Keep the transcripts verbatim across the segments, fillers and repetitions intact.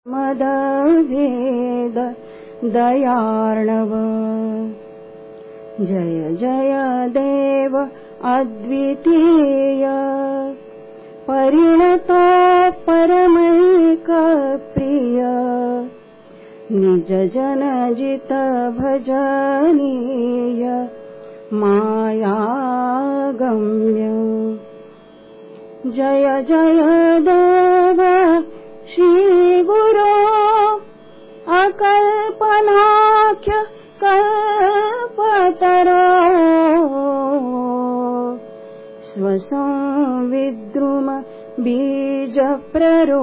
मदभेद दयार्णव। जय जय देव अद्वितीय, परिणतो परमैक प्रिय, निज जन जित भजनीय, मायागम्य। जय जय देव श्री गुरो, अकल्पनाख्य कल्पतरो, स्वसंविद्रुम बीज प्ररो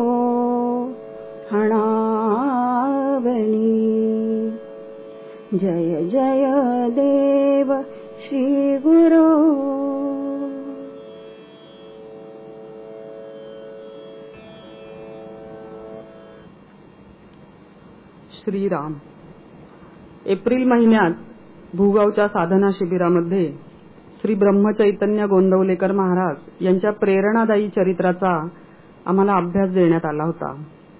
हणावनी। जय जय देव श्री गुरो। श्रीराम। एप्रिल महिन्यात भूगावच्या साधना शिबिरामध्ये श्री ब्रह्मचैतन्य गोंदवलेकर महाराज यांच्या प्रेरणादायी चरित्राचा आम्हाला अभ्यास देण्यात आला होता।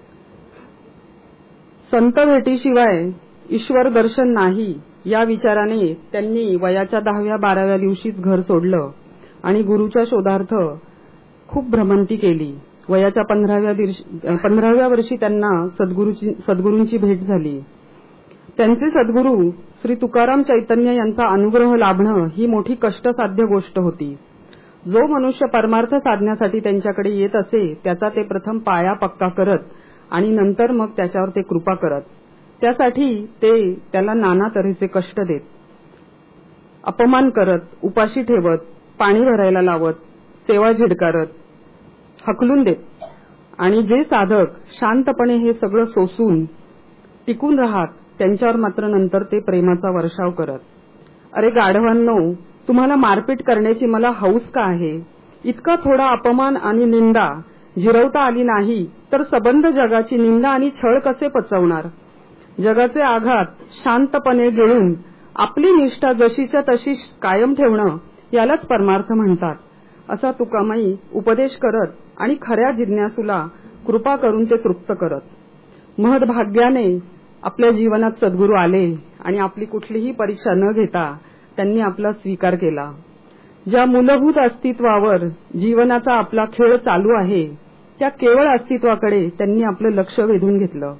संत भेटीशिवाय ईश्वर दर्शन नाही या विचाराने त्यांनी वयाच्या दहाव्या बाराव्या दिवशीच घर सोडलं आणि गुरुच्या शोधार्थ खूप भ्रमंती केली। वयाच्या पंधराव्या पंधराव्या वर्षी त्यांना सद्गुरूची सद्गुरूंची भेट झाली। त्यांचे सद्गुरू श्री तुकाराम चैतन्य यांचा अनुग्रह लाभणं ही मोठी कष्टसाध्य गोष्ट होती। जो मनुष्य परमार्थ साधण्यासाठी त्यांच्याकडे येत असे त्याचा ते प्रथम पाया पक्का करत आणि नंतर मग त्याच्यावर ते कृपा करत। त्यासाठी ते त्याला नाना तऱ्हेचे कष्ट देत, अपमान करत, उपाशी ठेवत, पाणी भरायला लावत, सेवा झिडकारत, हकलून देत। आणि जे साधक शांतपणे हे सगळं सोसून टिकून राहत त्यांच्यावर मात्र नंतर ते प्रेमाचा वर्षाव करत। अरे गाढवांनो, तुम्हाला मारपीट करण्याची मला हौस का आहे? इतका थोडा अपमान आणि निंदा जिरवता आली नाही तर सबंध जगाची निंदा आणि छळ कसे पचवणार? जगाचे आघात शांतपणे गिळून आपली निष्ठा जशीच्या तशी कायम ठेवणं यालाच परमार्थ म्हणतात, असा तुकामाई उपदेश करत आणि खऱ्या जिज्ञासूला कृपा करून ते तृप्त करत। महद्भाग्याने आपल्या जीवनात सद्गुरू आले आणि आपली कुठलीही परीक्षा न घेता त्यांनी आपला स्वीकार केला। ज्या मूलभूत अस्तित्वावर जीवनाचा आपला खेळ चालू आहे त्या केवळ अस्तित्वाकडे त्यांनी आपलं लक्ष वेधून घेतलं।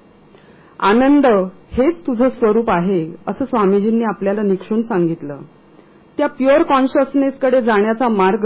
आनंद हेच तुझं स्वरूप आहे असं स्वामीजींनी आपल्याला निक्षून सांगितलं। त्या प्युअर कॉन्शियसनेसकडे जाण्याचा मार्ग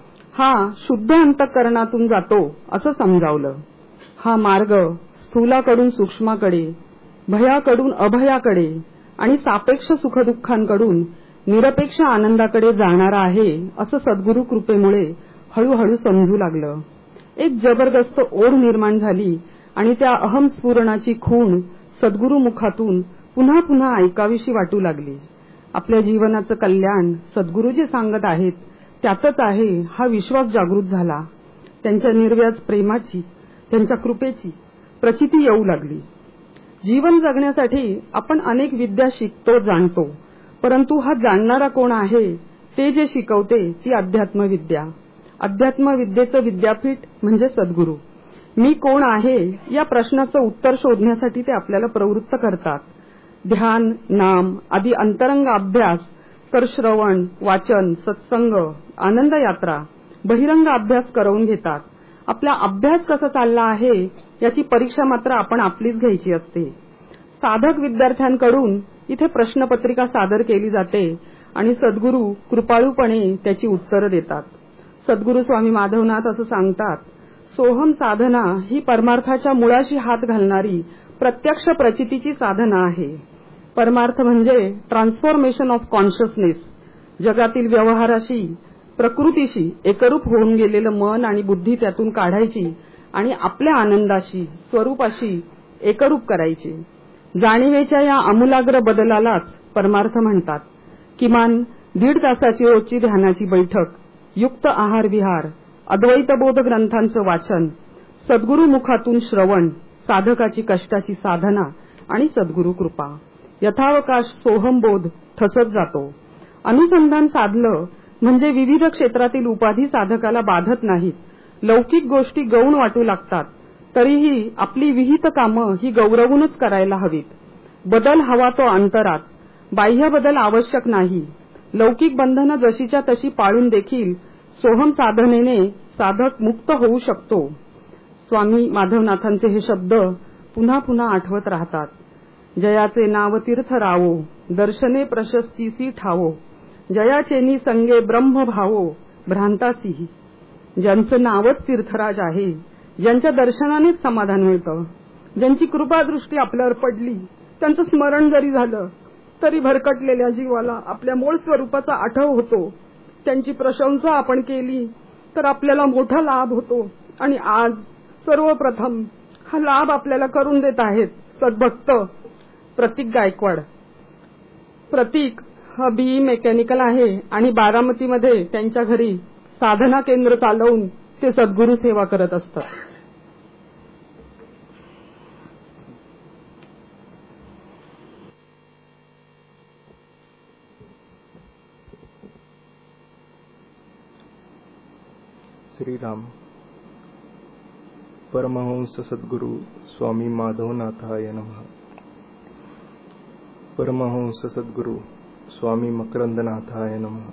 हा शुद्ध अंतःकरणातून जातो असं समजावलं। हा मार्ग स्थूलाकडून सूक्ष्माकडे, भयाकडून अभयाकडे आणि सापेक्ष सुखदुःखांकडून निरपेक्ष आनंदाकडे जाणारा आहे असं सद्गुरू कृपेमुळे हळूहळू समजू लागलं। एक जबरदस्त ओढ निर्माण झाली आणि त्या अहमस्फुरणाची खूण सद्गुरू मुखातून पुन्हा पुन्हा ऐकावीशी वाटू लागली। आपल्या जीवनाचं कल्याण सद्गुरू जे सांगत आहेत त्यातच आहे हा विश्वास जागृत झाला। त्यांच्या निर्व्याज प्रेमाची, त्यांच्या कृपेची प्रचिती येऊ लागली। जीवन जगण्यासाठी आपण अनेक विद्या शिकतो, जाणतो, परंतु हा जाणणारा कोण आहे ते जे शिकवते ती अध्यात्मविद्या। अध्यात्मविद्येचं विद्यापीठ म्हणजे सद्गुरू। मी कोण आहे या प्रश्नाचं उत्तर शोधण्यासाठी ते आपल्याला प्रवृत्त करतात। ध्यान, नाम आदी अंतरंग अभ्यास तर श्रवण, वाचन, सत्संग, आनंद यात्रा, बहिरंग अभ्यास करवून घेतात। आपला अभ्यास कसा चालला आहे याची परीक्षा मात्र आपण आपलीच घ्यायची असते। साधक विद्यार्थ्यांकडून इथे प्रश्नपत्रिका सादर केली जाते आणि सद्गुरू कृपाळूपणे त्याची उत्तरं देतात। सद्गुरू स्वामी माधवनाथ असं सांगतात, सोहम साधना ही परमार्थाच्या मुळाशी हात घालणारी प्रत्यक्ष प्रचितीची साधना आहे। परमार्थ म्हणजे ट्रान्सफॉर्मेशन ऑफ कॉन्शियसनेस। जगातील व्यवहाराशी, प्रकृतीशी एकरूप होऊन गेलेलं मन आणि बुद्धी त्यातून काढायची आणि आपल्या आनंदाशी, स्वरूपाशी एकरूप करायची। जाणीवेच्या या आमूलाग्र बदलालाच परमार्थ म्हणतात। किमान दीड तासाची रोजची ध्यानाची बैठक, युक्त आहार विहार, अद्वैतबोध ग्रंथांचं वाचन, सद्गुरू मुखातून श्रवण, साधकाची कष्टाची साधना आणि सद्गुरू कृपा, यथावकाश सोहमबोध ठसत जातो। अनुसंधान साधलं म्हणजे विविध क्षेत्रातील उपाधी साधकाला बाधत नाहीत। लौकिक गोष्टी गौण वाटू लागतात, तरीही आपली विहित कामं ही गौरवूनच करायला हवीत. बदल हवा तो अंतरात, बाह्य बदल आवश्यक नाही. लौकिक बंधनं जशीच्या तशी पाळून देखील सोहम साधनेने साधक मुक्त होऊ शकतो. स्वामी माधवनाथांचे हे शब्द पुन्हा पुन्हा आठवत राहतात. जयाचे नाव तीर्थ रावो, दर्शने प्रशस्तीसी ठावो, जयाचेनी संगे ब्रह्म भावो, भ्रांतासी. ज्यांचं नावच तीर्थराज आहे, ज्यांच्या दर्शनानेच समाधान मिळतं, ज्यांची कृपादृष्टी आपल्यावर पडली, त्यांचं स्मरण जरी झालं तरी भरकटलेल्या जीवाला आपल्या मूळ स्वरूपाचा आठव होतो. त्यांची प्रशंसा आपण केली तर आपल्याला मोठा लाभ होतो. आणि आज सर्वप्रथम हा लाभ आपल्याला करून देत आहेत सद्भक्त प्रतीक गायकवाड. प्रतीक हा बीई मेकॅनिकल आहे आणि बारामतीमध्ये त्यांच्या घरी साधना केंद्र चालवून ते सद्गुरू सेवा करत असतात. श्रीराम. परमहंस सद्गुरु स्वामी माधवनाथाय नमः. परमहंस सद्गुरु स्वामी मकरंदनाथाय नमः.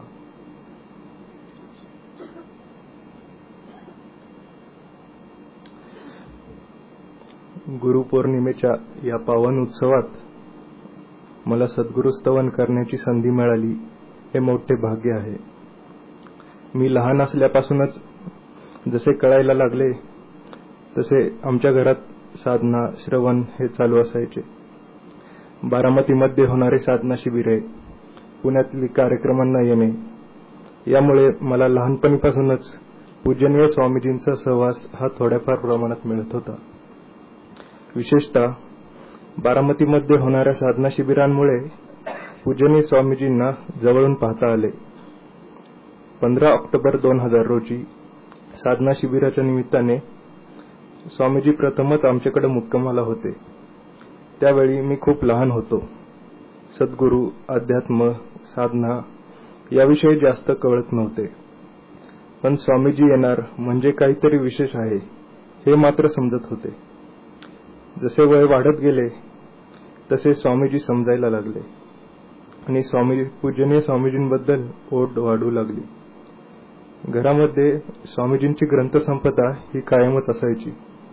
गुरुपौर्णिमेच्या या पावन उत्सवात मला सद्गुरु स्तवन करण्याची संधी मिळाली, हे मोठे भाग्य आहे. मी लहान असल्यापासूनच जसे कळायला लागले तसे आमच्या घरात साधना श्रवण हे चालू असायचे. बारामतीमध्ये होणारे साधना शिबिरे, पुण्यातील कार्यक्रमांना येणे, यामुळे मला लहानपणीपासूनच पूजनीय स्वामीजींचा सहवास हा थोड्याफार प्रमाणात मिळत होता. विशेषतः बारामतीमध्ये होणाऱ्या साधना शिबिरांमुळे पूजनीय स्वामीजींना जवळून पाहता आले. पंधरा ऑक्टोबर दोन हजार रोजी साधना शिबिराच्या निमित्ताने स्वामीजी प्रथमच आमच्याकडे मुक्कामाला होते. त्यावेळी मी खूप लहान होतो. सद्गुरू, अध्यात्म, साधना याविषयी जास्त कळत नव्हते. पण स्वामीजी येणार म्हणजे काहीतरी विशेष आहे हे मात्र समजत होते. जसे वय वाढत गेले तसे स्वामीजी समजायला लागले आणि स्वामी पूजनीय स्वामीजींबद्दल ओढ वाढू लागली. घरामध्ये स्वामीजींची ग्रंथसंपदा ही कायमच असायची.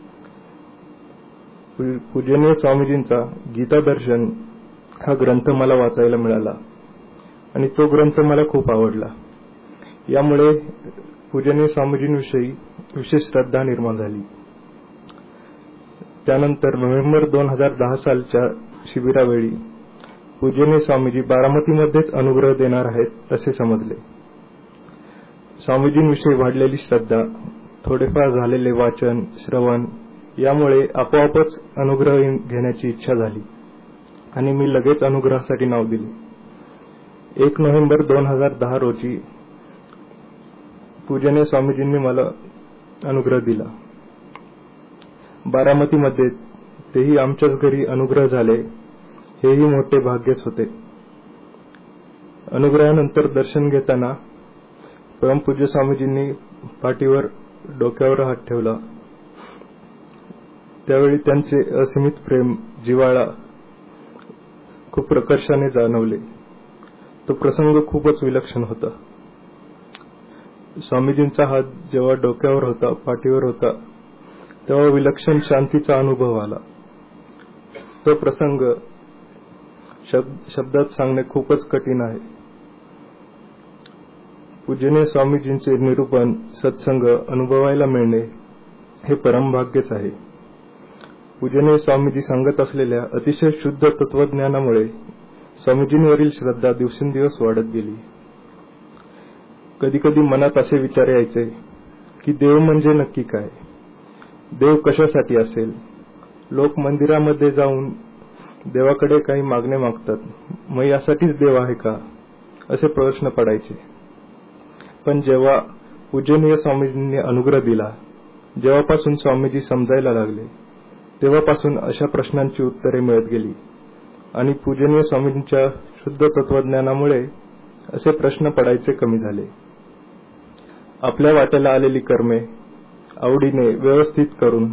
पूजनीय स्वामीजींचा गीता दर्शन हा ग्रंथ मला वाचायला मिळाला आणि तो ग्रंथ मला खूप आवडला. यामुळे पूजनीय स्वामीजींविषयी विशेष श्रद्धा निर्माण झाली. त्यानंतर नोव्हेंबर दोन हजार दहा सालच्या शिबिरावेळी पूजनीय स्वामीजी बारामतीमध्येच अनुग्रह देणार आहेत असे समजले. स्वामीजींविषयी वाढलेली श्रद्धा, थोडेफार झालेले वाचन श्रवण यामुळे आपोआपच अनुग्रह घेण्याची इच्छा झाली आणि मी लगेच अनुग्रहासाठी नाव दिले. एक नोव्हेंबर दोन हजार दहा रोजी पूजनीय स्वामीजींनी मला अनुग्रह दिला. बारामतीमध्ये तेही आमच्याच घरी अनुग्रह झाले, हेही मोठे भाग्यच होते. अनुग्रहानंतर दर्शन घेताना परमपूज्य स्वामीजींनी पाठीवर डोक्यावर हात ठेवला. त्यावेळी त्यांचे असीमित प्रेम, जिव्हाळा खूप प्रकर्षाने जाणवले. तो प्रसंग खूपच विलक्षण होता. स्वामीजींचा हात जेव्हा डोक्यावर होता, पाठीवर होता, तेव्हा विलक्षण शांतीचा अनुभव आला. तो प्रसंग शब्दात सांगणे खूपच कठीण आहे. पूजनीय स्वामीजींचे निरूपण, सत्संग अनुभवायला मिळणे हे परमभाग्यच आहे. पूजनीय स्वामीजी सांगत असलेल्या अतिशय शुद्ध तत्वज्ञानामुळे स्वामीजींवरील श्रद्धा दिवसेंदिवस वाढत गेली. कधी कधी मनात असे विचार यायचे की देव म्हणजे नक्की काय, देव कशासाठी असेल. लोक मंदिरामध्ये जाऊन देवाकडे काही मागणे मागतात, मग यासाठीच देव आहे का, असे प्रश्न पडायचे. पण जेव्हा पूजनीय स्वामीजींनी अनुग्रह दिला, जेव्हापासून स्वामीजी समजायला लागले, तेव्हापासून अशा प्रश्नांची उत्तरे मिळत गेली आणि पूजनीय स्वामींच्या शुद्ध तत्वज्ञानामुळे असे प्रश्न पडायचे कमी झाले. आपल्या वाट्याला आलेली कर्मे आवडीने व्यवस्थित करून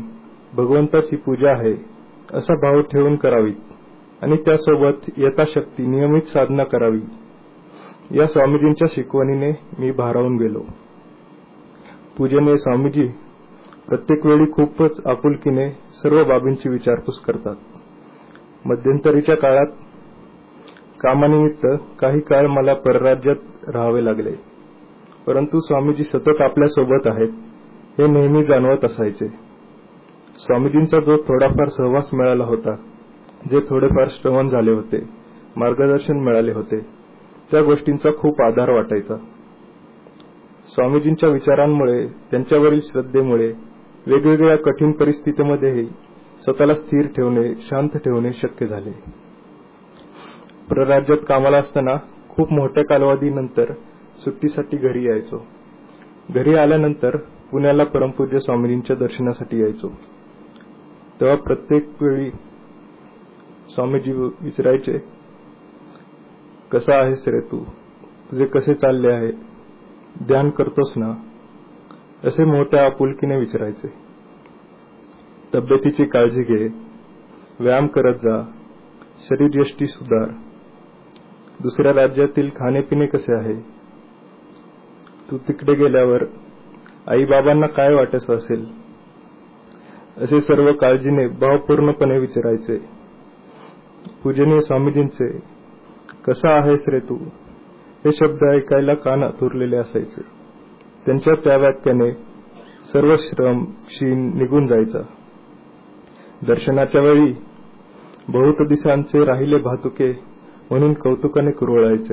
भगवंताची पूजा आहे असा भाव ठेवून करावी आणि त्यासोबत यथाशक्ती नियमित साधना करावी. या स्वामीजींच्या शिकवणीने मी भारावून गेलो. पूजनीय स्वामीजी प्रत्येक वेळी खूपच आपुलकीने सर्व बाबींची विचारपूस करतात. मध्यंतरीच्या काळात कामानिमित्त काही काळ मला परराज्यात राहावे लागले, परंतु स्वामीजी सतत आपल्या सोबत आहेत हे नेहमी जाणवत असायचे. स्वामीजींचा जो थोडाफार सहवास मिळाला होता, जे थोडेफार श्रवण झाले होते, मार्गदर्शन मिळाले होते, त्या गोष्टींचा खूप आधार वाटायचा. स्वामीजींच्या विचारांमुळे, त्यांच्यावरील श्रद्धेमुळे वेगवेगळ्या कठीण परिस्थितीमध्येही स्वतःला स्थिर ठेवणे, शांत ठेवणे शक्य झाले. परराज्यात कामाला असताना खूप मोठ्या कालावधीनंतर सुट्टीसाठी घरी यायचो. घरी आल्यानंतर पुण्याला परमपूज्य स्वामीजींच्या दर्शनासाठी यायचो. तेव्हा प्रत्येक वेळी स्वामीजी विचारायचे, कसा आहेस रे तू, तुझे कसे चालले आहे, ध्यान करतोस ना, असे मोठ्या आपुलकीने विचारायचे. तब्येतीची काळजी घे, व्यायाम करत जा, शरीरयष्टी सुधार, दुसऱ्या राज्यातील खाणेपिणे कसे आहे, तू तिकडे गेल्यावर आई बाबांना काय वाटत असेल, असे सर्व काळजीने भावपूर्णपणे विचारायचे. पूजनीय स्वामीजींचे कसा आहेस रे तू हे शब्द ऐकायला कान आतुरलेले असायचे. त्यांच्या त्या वाक्याने सर्व श्रम क्षीण निघून जायचा. दर्शनाच्या वेळी बहुत दिवसांचे राहिले भातुके म्हणून कौतुकाने कुरवळायचे.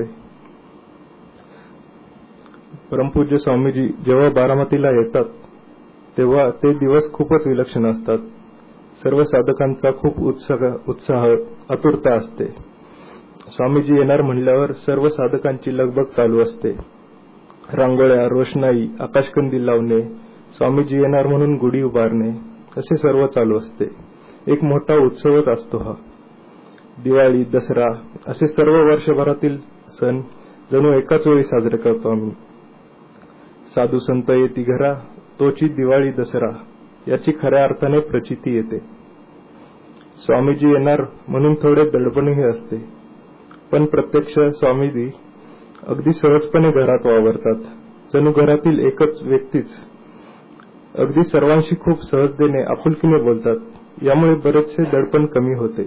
परमपूज्य स्वामीजी जेव्हा बारामतीला येतात तेव्हा ते दिवस खूपच विलक्षण असतात. सर्व साधकांचा खूप उत्साह उत्साह आतुरता असते. स्वामीजी येणार म्हणल्यावर सर्व साधकांची लगबग चालू असते. रांगोळ्या, रोषणाई, आकाशकंदील लावणे, स्वामीजी येणार म्हणून गुढी उभारणे, असे सर्व चालू असते. एक मोठा उत्सवच असतो हा. दिवाळी, दसरा असे सर्व वर्षभरातील सण जणू एकाच वेळी साजरे करतो आम्ही. साधू संत येती घरा, तोची दिवाळी दसरा याची खऱ्या अर्थाने प्रचिती येते. स्वामीजी येणार म्हणून थोडे दडपणही असते, पण प्रत्यक्ष स्वामीजी अगदी सहजपणे घरात वावरतात. जणू घरातील एकच व्यक्तीच अगदी सर्वांशी खूप सहजतेने आपुलकीने बोलतात. यामुळे बरेचसे दडपण कमी होते.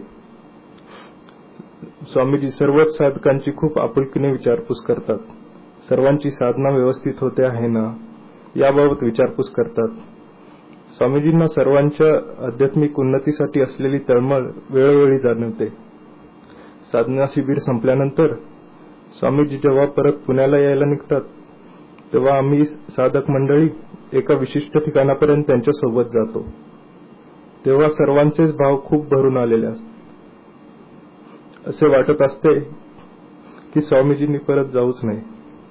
स्वामीजी सर्वच साधकांची खूप आपुलकीने विचारपूस करतात. सर्वांची साधना व्यवस्थित होते आहे ना याबाबत विचारपूस करतात. स्वामीजींना सर्वांच्या आध्यात्मिक उन्नतीसाठी असलेली तळमळ वेळोवेळी जाणवते. साधना शिबिर संपल्यानंतर स्वामीजी जेव्हा परत पुण्याला यायला निघतात तेव्हा आम्ही साधक मंडळी एका विशिष्ट ठिकाणापर्यंत त्यांच्या सोबत जातो. तेव्हा सर्वांचेच भाव खूप भरून आलेले असतात. असे वाटत असते की स्वामीजींनी परत जाऊच नये.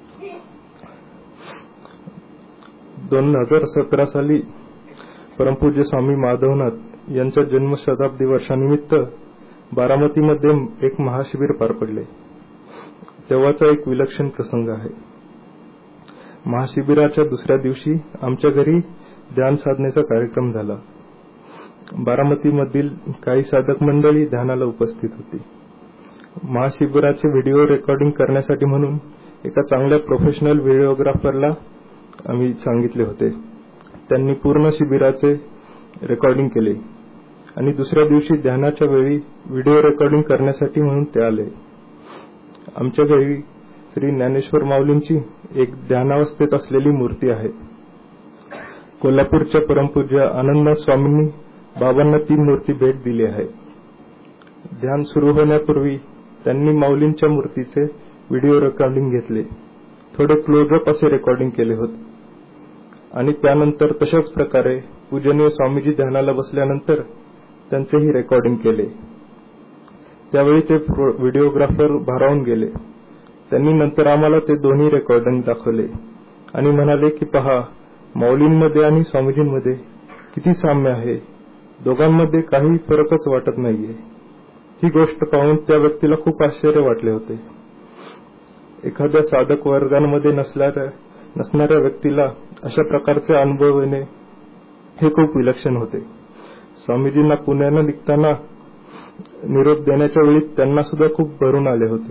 दोन हजार सतरा साली परमपूज्य स्वामी माधवनाथ यांच्या जन्मशताब्दी वर्षानिमित्त बारामतीमध्ये एक महाशिबिर पार पडले. तेव्हाचा एक विलक्षण प्रसंग आहे. महाशिबिराच्या दुसऱ्या दिवशी आमच्या घरी ध्यान साधनेचा कार्यक्रम झाला. बारामतीमधील काही साधक मंडळी ध्यानाला उपस्थित होती. महाशिबिराचे व्हिडिओ रेकॉर्डिंग करण्यासाठी म्हणून एका चांगल्या प्रोफेशनल व्हिडिओग्राफरला आम्ही सांगितले होते. त्यांनी पूर्ण शिबिराचे रेकॉर्डिंग केले आणि दुसऱ्या दिवशी ध्यानाच्या वेळी व्हिडिओ रेकॉर्डिंग करण्यासाठी म्हणून ते आले. आमच्या घरी श्री ज्ञानेश्वर माऊलींची एक ध्यानावस्थेत असलेली मूर्ती आहे. कोल्हापूरच्या परमपूज्य आनंदनाथ स्वामींनी बाबांना ती मूर्ती भेट दिली आहे. ध्यान सुरू होण्यापूर्वी त्यांनी माऊलींच्या मूर्तीचे व्हिडिओ रेकॉर्डिंग घेतले. थोडे क्लोजअप असे रेकॉर्डिंग केले होते आणि त्यानंतर तशाच प्रकारे पूजनीय स्वामीजी ध्यानाला बसल्यानंतर त्यांचेही रेकॉर्डिंग केले. त्यावेळी ते व्हिडिओग्राफर भारावून गेले. त्यांनी नंतर आम्हाला ते दोन्ही रेकॉर्डिंग दाखवले आणि म्हणाले की पहा, माऊलींमध्ये आणि स्वामीजींमध्ये किती साम्य आहे, दोघांमध्ये काही फरकच वाटत नाहीये. ही गोष्ट पाहून त्या व्यक्तीला खूप आश्चर्य वाटले होते. एखाद्या साधक वर्गांमध्ये नसणाऱ्या नसणाऱ्या व्यक्तीला अशा प्रकारचे अनुभव येणे हे खूप विलक्षण होते. स्वामीजींना पुण्यानं निघताना निरोप देण्याच्या वेळी त्यांना सुद्धा खूप भरून आले होते.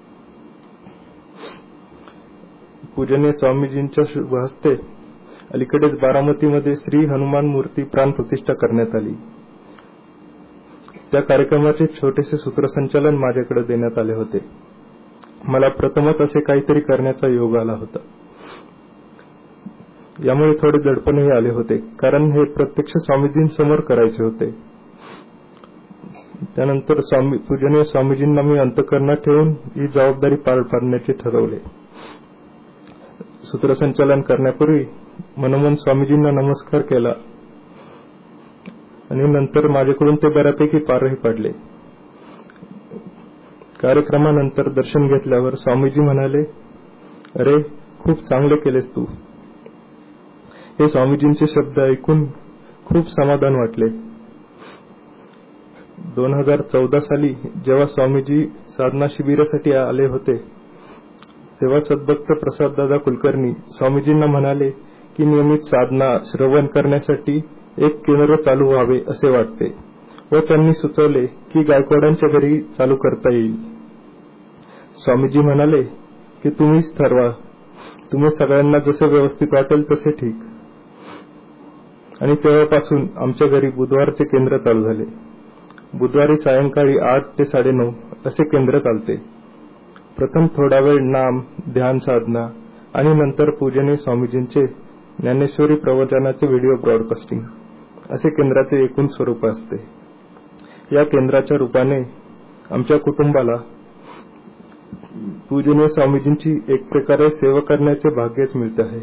पूजनीय स्वामीजींच्या शुभ हस्ते अलीकडेच बारामतीमध्ये श्री हनुमान मूर्ती प्राण प्रतिष्ठा करण्यात आली. त्या कार्यक्रमाचे छोटेसे सूत्रसंचालन माझ्याकडे देण्यात आले होते. मला प्रथमच असे काहीतरी करण्याचा योग आला होता. यामुळे थोडे दडपणही आले होते, कारण हे प्रत्यक्ष स्वामीजींसमोर करायचे होते. त्यानंतर स्वामी पूजनीय स्वामीजींना मी अंतःकरणात ठेवून ही जबाबदारी पार पाडण्याचे ठरवले. सूत्रसंचालन करण्यापूर्वी मनोमन स्वामीजींना नमस्कार केला आणि नंतर माझ्याकडून ते बऱ्यापैकी पारही पाडले. कार्यक्रमानंतर दर्शन घेतल्यावर स्वामीजी म्हणाले, अरे खूप चांगले केलेस तू. हे स्वामीजींचे शब्द ऐकून खूप समाधान वाटले. दोन हजार चौदा साली जेव्हा स्वामीजी साधना शिबिरासाठी आले होते तेव्हा सद्भक्त प्रसाददादा कुलकर्णी स्वामीजींना म्हणाले की नियमित साधना श्रवण करण्यासाठी एक केंद्र चालू व्हावे असे वाटते व त्यांनी सुचवले की गायकवाडांच्या घरी चालू करता येईल. स्वामीजी म्हणाले की तुम्हीच ठरवा, तुम्ही सगळ्यांना जसे व्यवस्थित वाटेल तसे ठीक. आणि तेव्हापासून आमच्या घरी बुधवारचे केंद्र चालू झाले. बुधवारी सायंकाळी आठ ते साडेनऊ असे केंद्र चालते. प्रथम थोडा वेळ नाम ध्यान साधना आणि नंतर पूजनीय स्वामीजींचे ज्ञानेश्वरी प्रवचनाचे व्हिडिओ ब्रॉडकास्टिंग असे केंद्राचे एकूण स्वरूप असते. या केंद्राच्या रूपाने आमच्या कुटुंबाला पूजनीय स्वामीजींची एक प्रकारे सेवा करण्याचे भाग्यच मिळते आहे.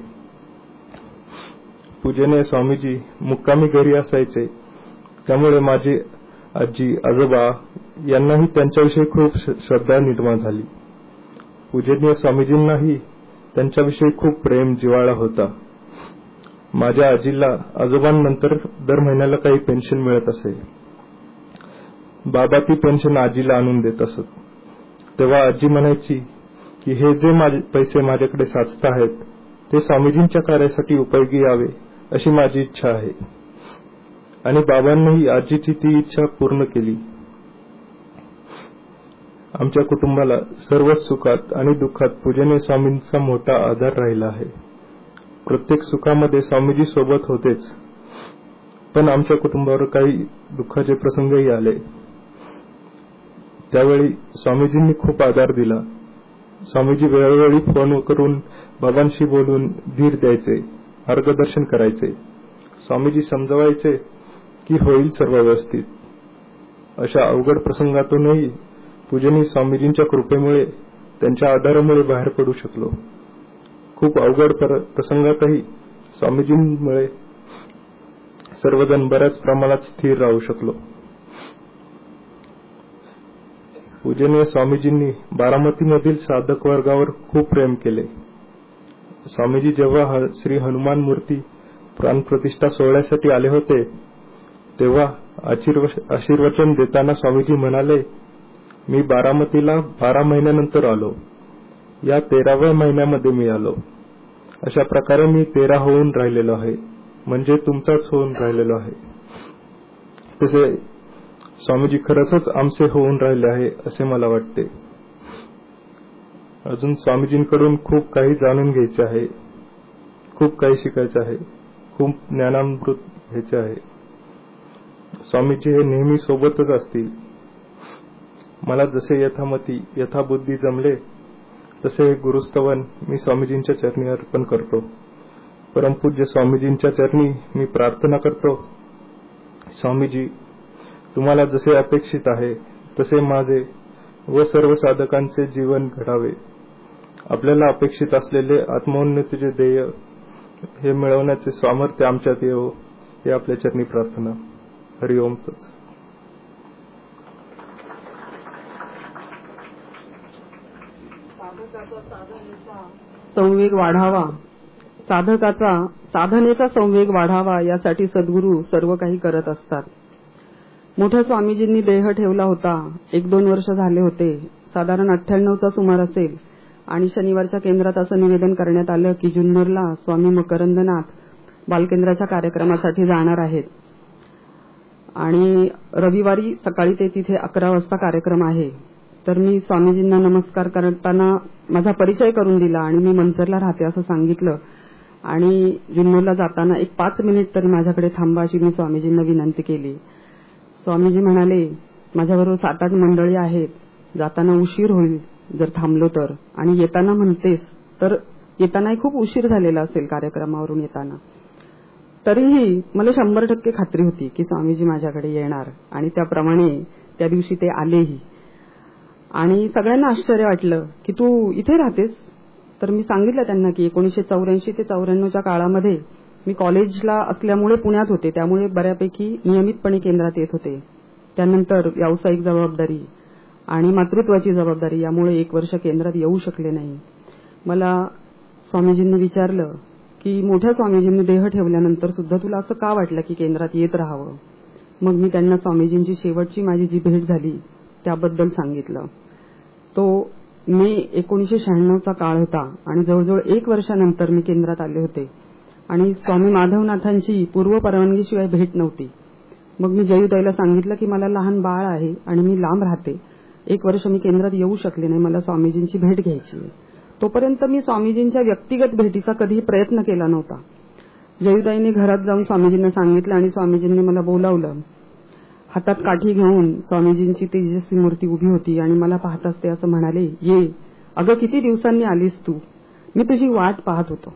पूजनीय स्वामीजी मुक्कामी घरी असायचे, त्यामुळे माझे आजी आजोबा यांनाही त्यांच्याविषयी खूप श्रद्धा निर्माण झाली. पूजनीय स्वामीजींनाही त्यांच्याविषयी खूप प्रेम जिव्हाळा होता. माझ्या आजीला आजोबांनंतर दर महिन्याला काही पेन्शन मिळत असे. बाबा ती पेन्शन आजीला आणून देत असत. तेव्हा आजी म्हणायची की हे जे माझे पैसे माझ्याकडे साचत आहेत ते स्वामीजींच्या कार्यासाठी उपयोगी यावे अशी माझी इच्छा आहे. आणि बाबांनीही आजीची ती इच्छा पूर्ण केली. आमच्या कुटुंबाला सर्व सुखात आणि दुःखात पूजनीय स्वामींचा मोठा आधार राहिला आहे. प्रत्येक सुखामध्ये स्वामीजी सोबत होतेच, पण आमच्या कुटुंबावर काही दुःखाचे प्रसंगही आले. त्यावेळी स्वामीजींनी खूप आधार दिला. स्वामीजी वेळोवेळी फोन करून बाबांशी बोलून धीर द्यायचे, मार्गदर्शन करायचे. स्वामीजी समजवायचे की होईल सर्व व्यवस्थित. अशा अवघड प्रसंगातूनही पूजनीय स्वामीजींच्या कृपेमुळे त्यांच्या आधारामुळे बाहेर पडू शकलो. खूप अवघड प्रसंगातही स्वामीजींमुळे सर्वजण बऱ्याच प्रमाणात स्थिर राहू शकलो. पूजनीय स्वामीजींनी बारामतीमधील साधक वर्गावर खूप प्रेम केले. स्वामीजी जेव्हा श्री हनुमान मूर्ती प्राणप्रतिष्ठा सोहळ्यासाठी आले होते तेव्हा आशीर्वचन देताना स्वामीजी म्हणाले, मी बारामतीला बारा महिन्यानंतर आलो. या तेराव्या महिन्यामध्ये मी आलो. अशा प्रकारे मी तेरा होऊन राहिलेलो आहे, म्हणजे तुमचाच होऊन राहिलेलो आहे. तसे स्वामीजी खरंच आमचे होऊन राहिले आहे असे मला वाटते. अजून स्वामीजींकडून खूप काही जाणून घ्यायचे आहे, खूप काही शिकायचे आहे, खूप ज्ञानामृत घ्यायचे आहे. स्वामीजी हे नेहमी सोबतच असतील. मला जसे यथामती यथाबुद्धी जमले तसे हे गुरुस्तवन मी स्वामीजींच्या चरणी अर्पण करतो. परमपूज्य स्वामीजींच्या चरणी मी प्रार्थना करतो, स्वामीजी तुम्हाला जसे अपेक्षित आहे तसे माझे व सर्व साधकांचे जीवन घडावे. आपल्याला अपेक्षित असलेले आत्मोन्नतीचे ध्येय हे मिळवण्याचे सामर्थ्य आमच्यात येवो हे आपल्या चरणी प्रार्थना. हरिओम तत्सत. संवेग वाढावा, साधकाचा साधनेचा संवेग वाढावा यासाठी सद्गुरू सर्व काही करत असतात. मोठ्या स्वामीजींनी देह ठेवला होता. एक दोन वर्ष झाले होते, साधारण अठ्ठ्याण्णवचा सुमार असेल. आणि शनिवारच्या केंद्रात असं निवेदन करण्यात आलं की जुन्नरला स्वामी मकरंदनाथ बालकेंद्राच्या कार्यक्रमासाठी जाणार आहेत. आणि रविवारी सकाळी ते तिथे अकरा वाजता कार्यक्रम आहे. तर मी स्वामीजींना नमस्कार करताना माझा परिचय करून दिला आणि मी मंचरला राहते असं सांगितलं. आणि जुन्नरला जाताना एक पाच मिनिट तरी माझ्याकडे थांबा अशी मी स्वामीजींना विनंती केली. स्वामीजी म्हणाले, माझ्याबरोबर सात आठ मंडळी आहेत, जाताना उशीर होईल जर थांबलो तर, आणि येताना म्हणतेस तर येतानाही खूप उशीर झालेला असेल कार्यक्रमावरून येताना. तरीही मला शंभर टक्के खात्री होती की स्वामीजी माझ्याकडे येणार आणि त्याप्रमाणे त्या दिवशी ते आलेही. आणि सगळ्यांना आश्चर्य वाटलं की तू इथे राहतेस. तर मी सांगितलं त्यांना की एकोणीसशे चौऱ्याऐंशी ते चौऱ्याण्णवच्या काळामध्ये मी कॉलेजला असल्यामुळे पुण्यात होते, त्यामुळे बऱ्यापैकी नियमितपणे केंद्रात येत होते. त्यानंतर व्यावसायिक जबाबदारी आणि मातृत्वाची जबाबदारी यामुळे एक वर्ष केंद्रात येऊ शकले नाही. मला स्वामीजींनी विचारलं की मोठ्या स्वामीजींनी देह ठेवल्यानंतर सुद्धा तुला असं का वाटलं की केंद्रात येत राहावं. मग मी त्यांना स्वामीजींची शेवटची माझी जी भेट झाली त्याबद्दल सांगितलं. तो मे एकोणीसशे शहाण्णवचा काळ होता आणि जवळजवळ एक वर्षानंतर मी केंद्रात आले होते आणि स्वामी माधवनाथांची पूर्व परवानगीशिवाय भेट नव्हती. मग मी जयूताईला सांगितलं की मला लहान बाळ आहे आणि मी लांब राहते, एक वर्ष मी केंद्रात येऊ शकले नाही, मला स्वामीजींची भेट घ्यायची आहे. तोपर्यंत मी स्वामीजींच्या व्यक्तिगत भेटीचा कधीही प्रयत्न केला नव्हता. जयूताईने घरात जाऊन स्वामीजींना सांगितलं आणि स्वामीजींनी मला बोलावलं. हातात काठी घेऊन स्वामीजींची तेजस्वी मूर्ती उभी होती आणि मला पाहताच ते असं म्हणाले, ये अगं किती दिवसांनी आलीस तू, मी तुझी वाट पाहत होतो.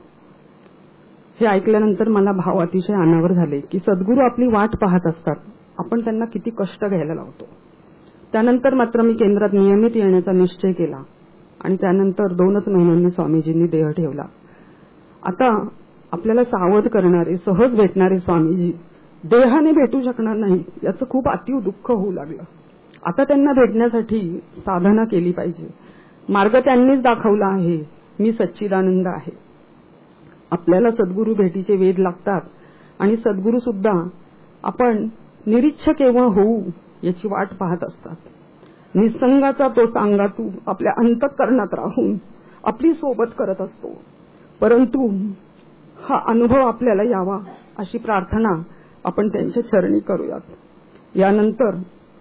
हे ऐकल्यानंतर मला भाव अतिशय अनावर झाले की सद्गुरू आपली वाट पाहत असतात, आपण त्यांना किती कष्ट घ्यायला लावतो. त्यानंतर मात्र मी केंद्रात नियमित येण्याचा निश्चय केला आणि त्यानंतर दोनच महिन्यांनी स्वामीजींनी देह ठेवला. आता आपल्याला सावध करणारे, सहज भेटणारे स्वामीजी देहाने भेटू शकणार नाही याचं खूप अतीव दुःख होऊ लागलं. आता त्यांना भेटण्यासाठी साधना केली पाहिजे. मार्ग त्यांनीच दाखवला आहे, मी सच्चिदानंद आहे. आपल्याला सद्गुरू भेटीचे वेध लागतात आणि सद्गुरू सुद्धा आपण निरीच्छ केव्हा होऊ याची वाट पाहत असतात. निसंगाचा तो सांगा तू आपल्या अंतःकरणात राहून आपली सोबत करत असतो, परंतु हा अनुभव आपल्याला यावा अशी प्रार्थना आपण त्यांच्या चरणी करूयात. यानंतर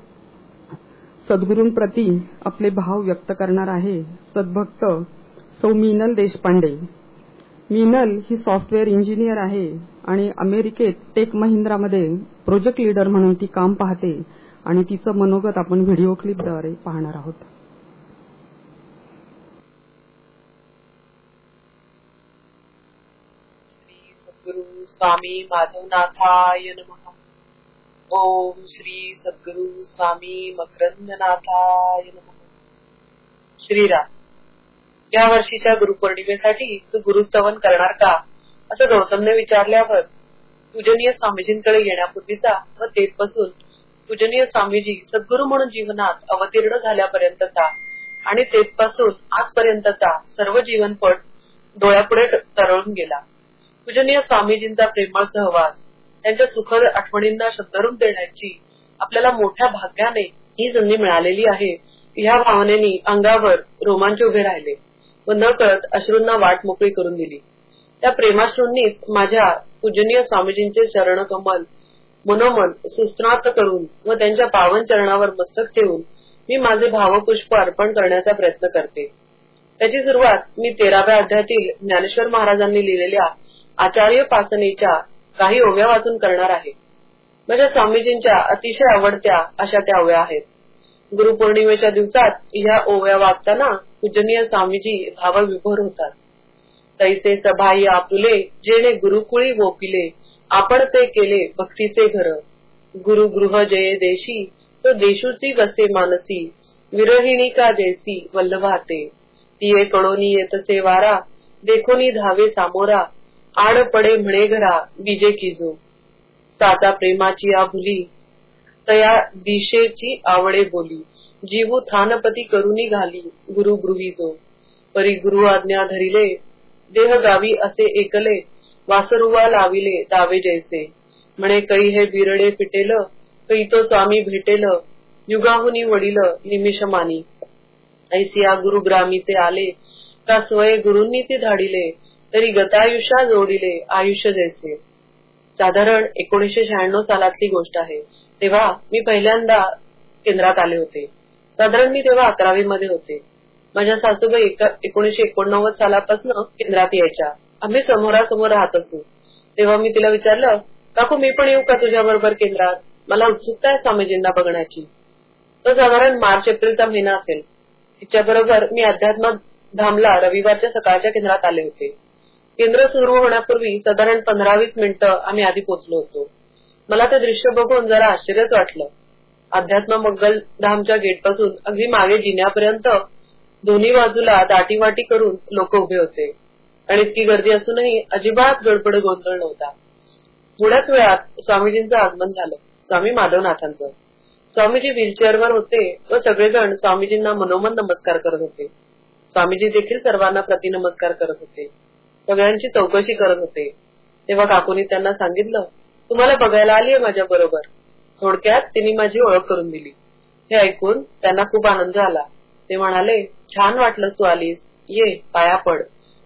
सद्गुरूंप्रती आपले भाव व्यक्त करणार आहे सद्भक्त सौ मीनल देशपांडे. मीनल ही सॉफ्टवेअर इंजिनियर आहे आणि अमेरिकेत टेक महिंद्रामध्ये प्रोजेक्ट लीडर म्हणून ती काम पाहते आणि तिचं मनोगत आपण व्हिडिओ क्लिपद्वारे पाहणार आहोत. श्री सद्गुरु स्वामी माधवनाथाय नमः. ओम श्री सद्गुरु स्वामी मकरंदनाथाय नमः. श्रीराम. या वर्षीच्या गुरुपौर्णिमेसाठी तू गुरुस्तवन करणार का असं गौतमने विचारल्यावर पूजनीय स्वामीजींकडे येण्यापूर्वीचा व तेथपासून पूजनीय स्वामीजी सद्गुरू म्हणून जीवनात अवतीर्ण झाल्यापर्यंतचा आणि तेथपासून आजपर्यंतचा सर्व जीवनपट डोळ्यापुढे तरळून गेला. पूजनीय स्वामीजींचा प्रेमळ सहवास, त्यांच्या सुखद आठवणींना शब्दरूप देण्याची आपल्याला मोठ्या भाग्याने ही संधी मिळालेली आहे. ह्या भावनेनी अंगावर रोमांच उभे राहिले व न कळत अश्रूंना वाट मोकळी करून दिली. त्या प्रेमाश्रूंनीच माझ्या पूजनीय स्वामीजींचे चरणकमल मनोमन सुस्नात करून व त्यांच्या पावन चरणावर मस्तक ठेवून मी माझे भावपुष्प अर्पण करण्याचा प्रयत्न करते. त्याची सुरुवात मी तेराव्या अध्यायातील ज्ञानेश्वर महाराजांनी लिहिलेल्या आचार्य पासनेच्या काही ओव्या वाचून करणार आहे. माझ्या स्वामीजींच्या अतिशय आवडत्या अशा त्या ओव्या आहेत. गुरुपौर्णिमेच्या दिवसात या ओव्या वाचताना पूजनीय स्वामीजी भावविभोर होतात. तैसे सभाई आपुले जेणे गुरुकुळी वोपिले, आपण ते केले भक्तीचे घर. गुरु गृह जये देशी तो देशूची वसे मानसी, विरहिणी का जैसी वल्लभाते. तिये कळोनी येतसे वारा, देखोनी धावे सामोरा, आड पडे म्हणे घरा बीजे किजो. साचा प्रेमाची आभुली, तया दिशेची आवडे बोली, जीवू थानपती करुनी घाली गुरु गृहीजो. परी गुरु आज्ञा धरिले, देह गावी असे एकले, वासरुवा लाविले दावे जैसे. म्हणे कै हे बिरडे पिटेल, कै तो स्वामी भेटेल, युगाहुनी वडील निमिषमानी. ऐसिया गुरु ग्रामीचे आले, का स्वय गुरूंनीचे धाडिले, तरी गतायुष्या जोडिले आयुष्य जैसे. साधारण एकोणीसशे शहाण्णव सालातली गोष्ट आहे. तेव्हा मी पहिल्यांदा केंद्रात आले होते. साधारण मी तेव्हा अकरावी मध्ये होते. माझ्या सासूबाई एकोणीशे एकोणनव्वद सालापासून केंद्रात यायच्या. आम्ही समोरासमोर राहत असू. तेव्हा मी तिला विचारलं, काकू मी पण येऊ का तुझ्या बरोबर केंद्रात? मला उत्सुकता आहे स्वामीजींना बघण्याची. तो साधारण मार्च एप्रिलचा महिना असेल. तिच्याबरोबर मी अध्यात्म धामला रविवारच्या सकाळच्या केंद्रात आले होते. केंद्र सुरू होण्यापूर्वी साधारण पंधरा वीस मिनिटं आम्ही आधी पोहोचलो होतो. मला ते दृश्य बघून जरा आश्चर्यच वाटलं. अध्यात्म मंगल धामच्या गेटपासून अगदी मागे जिन्यापर्यंत दोन्ही बाजूला दाटीवाटी करून लोक उभे होते आणि इतकी गर्दी असूनही अजिबात गडबड गोंधळ नव्हता. थोड्याच वेळात स्वामीजींचं आगमन झालं. स्वामी माधवनाथांचं. स्वामीजी व्हीलचेअरवर होते व सगळेजण स्वामीजींना मनोमन नमस्कार करत होते. स्वामीजी देखील सर्वांना प्रतिनमस्कार करत होते. सगळ्यांची चौकशी करत होते. तेव्हा काकूनी त्यांना सांगितलं, तुम्हाला बघायला आलीये माझ्या बरोबर. थोडक्यात तिने माझी ओळख करून दिली. हे ऐकून त्यांना खूप आनंद झाला. ते म्हणाले, छान वाटलंस तू आलीस, ये पाया पड.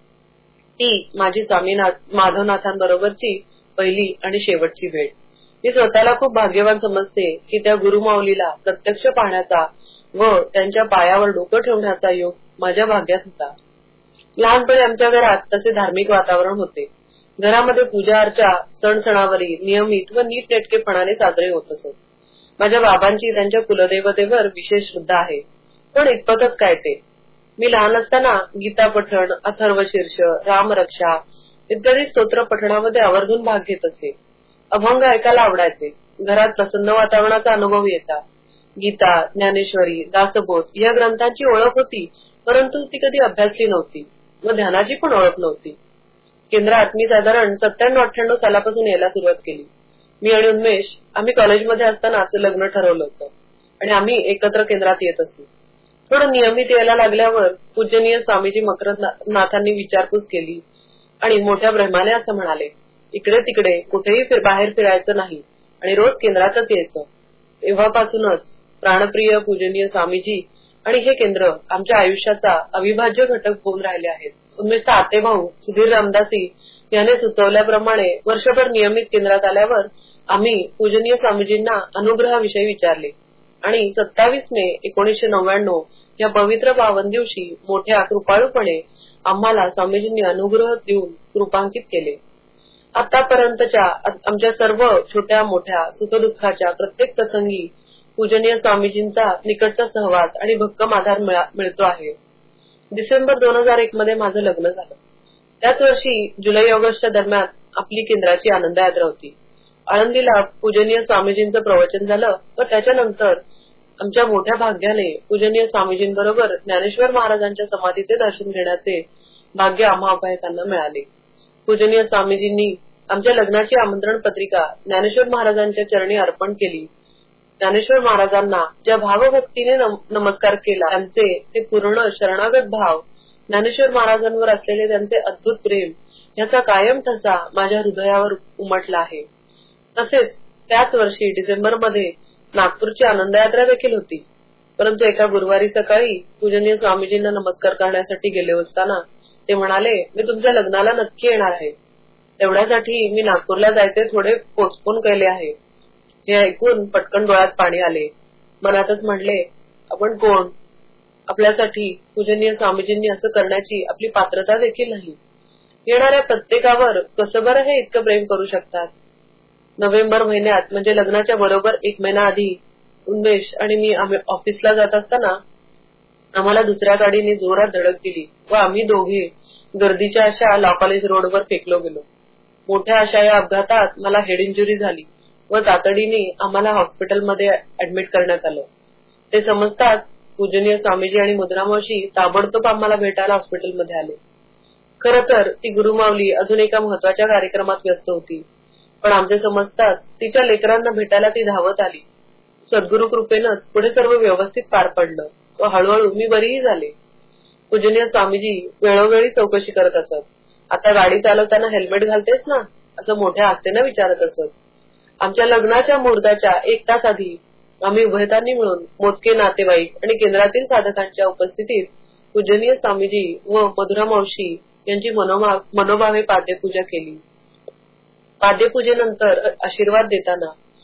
ती माझी स्वामी माधवनाथांबरोबरची पहिली आणि शेवटची भेट. मी स्वतःला खूप भाग्यवान समजते की त्या गुरुमाऊलीला प्रत्यक्ष पाहण्याचा व त्यांच्या पायावर डोकं ठेवण्याचा योग माझ्या भाग्यात होता. लहानपणी आमच्या घरात तसे धार्मिक वातावरण होते. घरामध्ये पूजा अर्चा सण सणावरी नियमित व नीटनेटकेपणाने साजरे होत असत. माझ्या बाबांची त्यांच्या कुलदेवतेवर विशेष श्रद्धा आहे, पण इतपतच काय ते. मी लहान असताना गीता पठण, अथर्व शीर्ष, रामरक्षा इत्यादी स्तोत्र पठणामध्ये आवर्जून भाग घेत असे. अभंग ऐकायला आवडायचे. घरात प्रसन्न वातावरणाचा अनुभव यायचा. गीता, ज्ञानेश्वरी, दासबोध या ग्रंथांची ओळख होती, परंतु ती कधी अभ्यासली नव्हती व ध्यानाची पण ओळख नव्हती. केंद्रात मी साधारण सत्त्याण्णव अठ्ठ्याण्णव सालापासून यायला सुरुवात केली. मी आणि उन्मेष आम्ही कॉलेजमध्ये असतानाच लग्न ठरवलं होतं आणि आम्ही एकत्र केंद्रात येत असू. थोडं नियमित यायला लागल्यावर पूजनीय स्वामीजी मकरंदनाथांनी विचारपूस केली आणि मोठ्या प्रेमाने असं म्हणाले, इकडे तिकडे कुठेही फिर, बाहेर फिरायचं नाही आणि रोज केंद्रातच यायचं. तेव्हापासूनच प्राणप्रिय पूजनीय स्वामीजी आणि हे केंद्र आमच्या आयुष्याचा अविभाज्य घटक होऊन राहिले आहेत. उन्मेषचा आते भाऊ सुधीर रामदासी याने सुचवल्याप्रमाणे वर्षभर नियमित केंद्रात आल्यावर आम्ही पूजनीय स्वामीजींना अनुग्रहाविषयी विचारले आणि सत्तावीस मे एकोणीसशे नव्याण्णव या पवित्र पावन दिवशी मोठ्या कृपाळूपणे आम्हाला स्वामीजींनी अनुग्रह देऊन कृपांकित केले. आतापर्यंतच्या आमच्या सर्व छोट्या मोठ्या सुखदुःखाच्या प्रत्येक प्रसंगी पूजनीय स्वामीजींचा निकटचा सहवास आणि भक्कम आधार मिळतो आहे. डिसेंबर दोन हजार एक मध्ये माझं लग्न झालं. त्याच वर्षी जुलै ऑगस्टच्या दरम्यान आपली केंद्राची आनंद यात्रा होती. आळंदीला पूजनीय स्वामीजींचं प्रवचन झालं व त्याच्यानंतर आमच्या मोठ्या भाग्याने पूजनीय स्वामीजींबरोबर ज्ञानेश्वर महाराजांच्या समाधीचे दर्शन घेण्याचे भाग्य आम्हा अभयतांना मिळाले. पूजनीय स्वामीजींनी आमच्या लग्नाची आमंत्रण पत्रिका ज्ञानेश्वर महाराजांच्या चरणी अर्पण केली. ज्ञानेश्वर महाराजांना ज्या भावभक्तीने नमस्कार केला त्यांचे ते पूर्ण शरणागत भाव, ज्ञानेश्वर महाराजांवर असलेले त्यांचे अद्भुत प्रेम याचा कायम ठसा माझ्या हृदयावर उमटला आहे. तसेच त्याच वर्षी डिसेंबरमध्ये नागपूरची आनंद यात्रा देखील होती. परंतु एका गुरुवारी सकाळी पूजनीय स्वामीजींना नमस्कार करण्यासाठी गेले असताना ते म्हणाले, मी तुमच्या लग्नाला नक्की येणार आहे. तेवढ्यासाठी मी नागपूरला जायचे थोडे पोस्टपोन केले आहे. हे ऐकून पटकन डोळ्यात पाणी आले. मनातच म्हणले, आपण कोण? आपल्यासाठी पूजनीय स्वामीजींनी असं करण्याची आपली पात्रता देखील नाही. येणाऱ्या प्रत्येकावर कसं बरं हे इतकं प्रेम करू शकतात. नोव्हेंबर महिन्यात म्हणजे लग्नाच्या बरोबर एक महिना आधी उन्मेष आणि मी आम्ही ऑफिसला जात असताना आम्हाला दुसऱ्या गाडीने जोरात धडक दिली व आम्ही दोघे गर्दीच्या अशा लॉ कॉलेज रोडवर फेकलो गेलो. मोठ्या अशा या अपघातात मला हेड इंजुरी झाली व तातडीने आम्हाला हॉस्पिटलमध्ये ऍडमिट करण्यात आलं. ते समजताच पूजनीय स्वामीजी आणि मुद्रामावशी ताबडतोब आम्हाला भेटायला हॉस्पिटलमध्ये आले. खरं तर ती गुरुमाऊली अजून एका महत्वाच्या कार्यक्रमात व्यस्त होती, पण आमचे समजताच तिच्या लेकरांना भेटायला ती धावत आली. सद्गुरु कृपेनंच पुढे सर्व व्यवस्थित पार पडलं व हळूहळू मी बरीही झाले. पूजनीय स्वामीजी वेळोवेळी चौकशी करत असत. आता गाडी चालवताना हेल्मेट घालतेस ना, असं मोठ्या आस्थेनं विचारत असत. आमच्या लग्नाच्या मुहूर्ताच्या एक तास आधी आम्ही उभयतांनी मिळून मोजके नातेवाईक आणि केंद्रातील साधकांच्या उपस्थितीत पूजनीय स्वामीजी व मधुरा मावशी यांची मनोभावे पाद्यपूजा केली. पाद्यपूजेनंतर आशीर्वाद देताना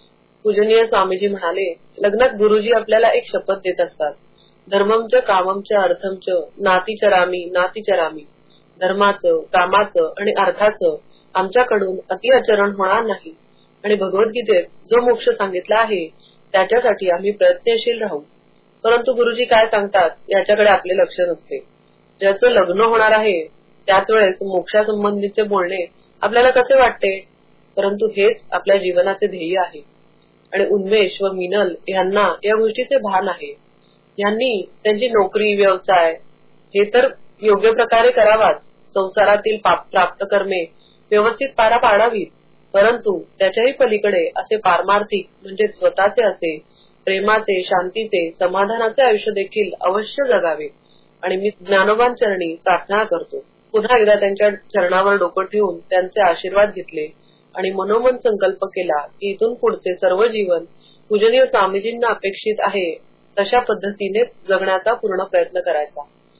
पूजनीय स्वामीजी म्हणाले, लग्नात गुरुजी आपल्याला एक शपथ देत असतात. धर्ममच काममच अर्थमच नातीचरामी नातीचरामी. धर्माचं, कामाचं आणि अर्थाचं आमच्याकडून अतिआचरण होणार नाही आणि भगवद्गीतेत जो मोक्ष सांगितला आहे त्याच्यासाठी आम्ही प्रयत्नशील राहू. परंतु गुरुजी काय सांगतात याच्याकडे आपले लक्ष नसते. ज्याचं लग्न होणार आहे त्याच वेळेस मोक्षासंबंधीचे बोलणे आपल्याला कसे वाटते, परंतु हेच आपल्या जीवनाचे ध्येय आहे. आणि उन्मेष व मिनल यांना या गोष्टीचे भान आहे. यांनी त्यांची नोकरी व्यवसाय हे तर योग्य प्रकारे करावाच, संसारातील प्राप्त कर्मे व्यवस्थित पार पाडावीत, परंतु त्याच्याही पलीकडे असे पारमार्थिक म्हणजे स्वतःचे असे प्रेमाचे, शांतीचे, समाधानाचे आयुष्य देखील अवश्य जगावे. आणि मी ज्ञानोबां चरणी प्रार्थना करतो. पुन्हा एकदा त्यांच्या चरणावर डोकं ठेवून त्यांचे आशीर्वाद घेतले आणि मनोमन संकल्प केला की इथून पुढचे सर्व जीवन पूजनीय स्वामीजींना अपेक्षित आहे तशा पद्धतीने जगण्याचा पूर्ण प्रयत्न करायचा.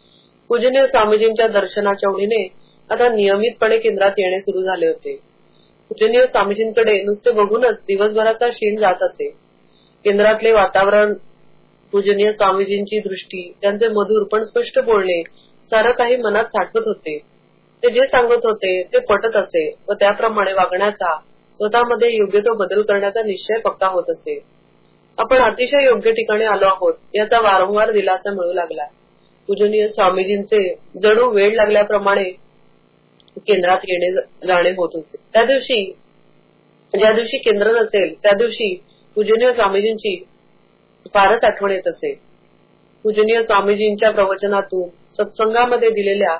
पूजनीय स्वामीजींच्या दर्शनाच्या ओढीने आता नियमितपणे केंद्रात येणे सुरू झाले होते. पूजनीय स्वामीजींकडे नुसते बघूनच दिवसभराचा शीण जात असे. केंद्रातले वातावरण, पूजनीय स्वामीजींची दृष्टी, त्यांचे मधुर पण स्पष्ट बोलणे सारं काही मनात साठवत होते. ते जे सांगत होते ते पटत असे व त्याप्रमाणे वागण्याचा, स्वतःमध्ये योग्य तो बदल करण्याचा निश्चय पक्का होत असे. आपण अतिशय योग्य ठिकाणी आलो आहोत याचा वारंवार दिलासा मिळू लागला. पूजनीय स्वामीजींचे जणू वेळ लागल्याप्रमाणे केंद्रात येणे जाणे होत होते. त्या दिवशी ज्या दिवशी केंद्र नसेल त्या दिवशी पूजनीय स्वामीजींची फारच आठवण येत असे. पूजनीय स्वामीजींच्या प्रवचनातून, सत्संगामध्ये दिलेल्या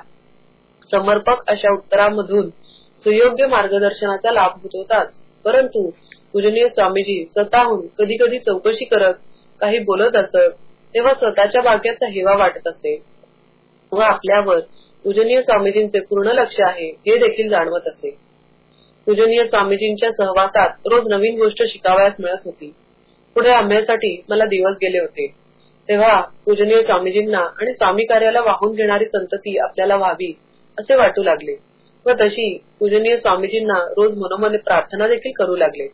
समर्पक अशा उत्तरांमधून सुयोग्य मार्गदर्शनाचा लाभ होत होताच, परंतु पूजनीय स्वामीजी स्वतःहून कधी कधी चौकशी करत काही बोलत असत तेव्हा स्वतःच्या भाग्याचा हेवा वाटत असे व आपल्यावर पूजनीय स्वामीजींचे पूर्ण लक्ष आहे हे देखील जाणवत असे. पूजनीय स्वामीजींच्या सहवासात रोज नवीन गोष्ट शिकावयास मिळत होती. पुढे आंब्यासाठी मला दिवस गेले होते तेव्हा पूजनीय स्वामीजींना आणि स्वामी कार्याला वाहून घेणारी संतती आपल्याला व्हावी असे वाटू लागले व तशी पूजनीय स्वामीजींना रोज मनोमन प्रार्थना देखील करू लागले.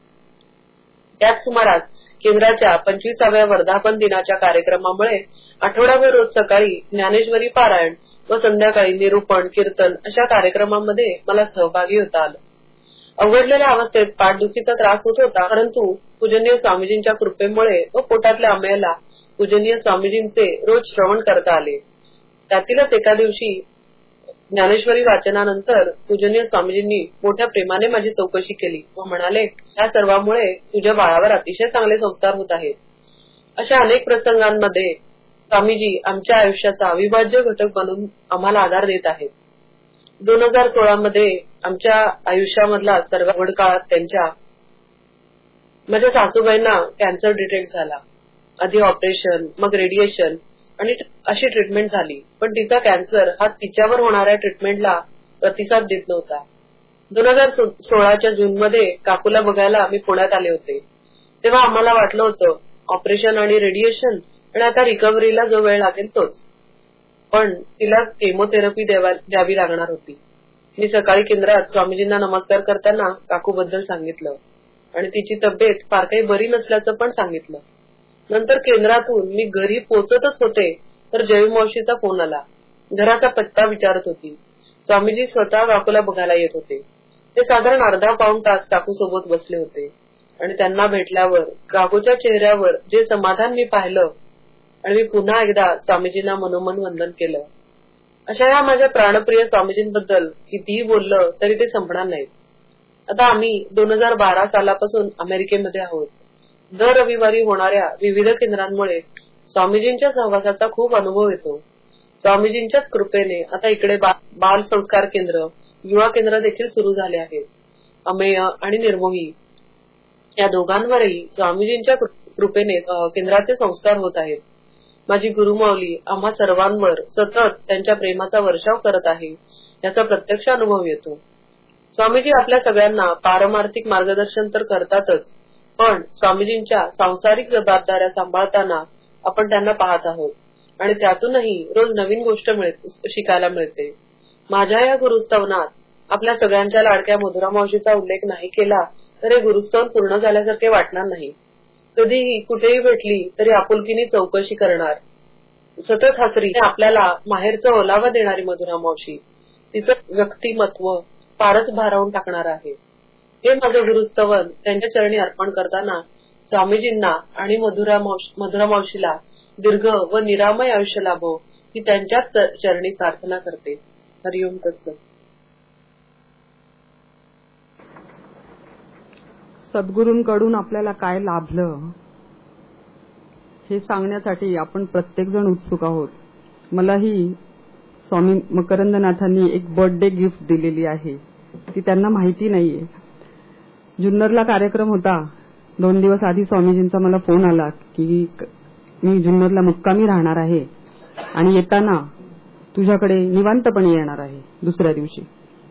त्याच सुमारास केंद्राच्या पंचवीसाव्या वर्धापन दिनाच्या कार्यक्रमामुळे आठवडाभर रोज सकाळी ज्ञानेश्वरी पारायण व संध्याकाळी निरूपण, कीर्तन अशा कार्यक्रमांमध्ये मला सहभागी होता आलं. अवघडलेल्या अवस्थेत पाठदुखीचा त्रास होत होता, परंतु पूजनीय स्वामीजींच्या कृपेमुळे व पोटातल्या अमेयाला पूजनीय स्वामीजींचे रोज श्रवण करता आले. त्यातीलच एका दिवशी ज्ञानेश्वरी वाचनानंतर पूजनीय स्वामीजींनी मोठ्या प्रेमाने माझी चौकशी केली व म्हणाले, या सर्वांमुळे तुझ्या बाळावर अतिशय चांगले संस्कार होत आहेत. अशा अनेक प्रसंगांमध्ये स्वामीजी आमच्या आयुष्याचा अविभाज्य घटक बनून आम्हाला आधार देत आहेत. दोन हजार सोळा मध्ये आमच्या आयुष्यामधला सर्वात अवघड काळात त्यांच्या माझ्या सासूबाईंना कॅन्सर डिटेक्ट झाला. आधी ऑपरेशन, मग रेडिएशन आणि अशी ट्रीटमेंट झाली, पण तिचा कॅन्सर हा तिच्यावर होणाऱ्या ट्रीटमेंटला प्रतिसाद देत नव्हता. दोन हजार सोळाच्या जून मध्ये काकूला बघायला मी पुण्यात आले होते. तेव्हा आम्हाला वाटलं होतं ऑपरेशन आणि रेडिएशन आणि आता रिकव्हरीला जो वेळ लागेल तोच, पण तिला केमोथेरपी द्यावी लागणार होती. मी सकाळी केंद्रात स्वामीजींना नमस्कार करताना काकूबद्दल सांगितलं आणि तिची तब्येत फार काही बरी नसल्याचं पण सांगितलं. नंतर केंद्रातून मी घरी पोहोचतच होते तर जयमावशीचा फोन आला. घराचा पत्ता विचारत होती. स्वामीजी स्वतः काकूला बघायला येत होते. ते साधारण अर्धा पाऊण तास काकूसोबत बसले होते आणि त्यांना भेटल्यावर काकूच्या चेहऱ्यावर जे समाधान मी पाहिलं आणि मी पुन्हा एकदा स्वामीजींना मनोमन वंदन केलं. अशा या माझ्या प्राणप्रिय स्वामीजींबद्दल कितीही बोललं तरी ते संपणार नाहीत. आता आम्ही दोन हजार बारा सालापासून अमेरिकेमध्ये आहोत. दर रविवारी होणाऱ्या विविध केंद्रांमुळे स्वामीजींच्या सहवासाचा खूप अनुभव येतो. स्वामीजींच्याच कृपेने आता इकडे बाल संस्कार केंद्र, युवा केंद्र देखील सुरू झाले आहेत. अमेय आणि निर्मोही या दोघांवरही स्वामीजींच्या कृपेने केंद्राचे संस्कार होत आहेत. माझी गुरुमाऊली आम्हा सर्वांवर सतत त्यांच्या प्रेमाचा वर्षाव करत आहे याचा प्रत्यक्ष अनुभव येतो. स्वामीजी आपल्या सगळ्यांना पारमार्थिक मार्गदर्शन तर करतातच, पण स्वामीजींच्या सांसारिक जबाबदाऱ्या सांभाळताना आपण त्यांना पाहत आहोत आणि त्यातूनही रोज नवीन गोष्ट शिकायला मिळते. माझ्या या गुरुस्तवनात आपल्या सगळ्यांच्या लाडक्या मधुरा मावशीचा उल्लेख नाही केला तर हे गुरुस्तवन पूर्ण झाल्यासारखे वाटणार नाही. कधीही कुठेही भेटली तरी आपुलकीने चौकशी करणार, सतत हसरी, आपल्याला माहेरचा ओलावा देणारी मधुरा मावशी तिचं व्यक्तिमत्व फारच भारावून टाकणार आहे. हे माझं गुरुस्तवन त्यांच्या चरणी अर्पण करताना स्वामीजींना आणि मधुरा मावशी मधुरा मावशीला दीर्घ व निरामय आयुष्य लाभो ही त्यांच्याच चरणी प्रार्थना करते. हरिओम तत्सत. सद्गुरूंकडून आपल्याला काय लाभलं हे सांगण्यासाठी आपण प्रत्येक जण उत्सुक आहोत. मलाही स्वामी मकरंदनाथांनी एक बर्थडे गिफ्ट दिलेली आहे, ती त्यांना माहिती नाहीये. जुन्नरला कार्यक्रम होता. दोन दिवस आधी स्वामीजींचा मला फोन आला की मी जुन्नरला मुक्कामी राहणार आहे आणि येताना तुझ्याकडे निवांतपणे येणार आहे दुसऱ्या दिवशी.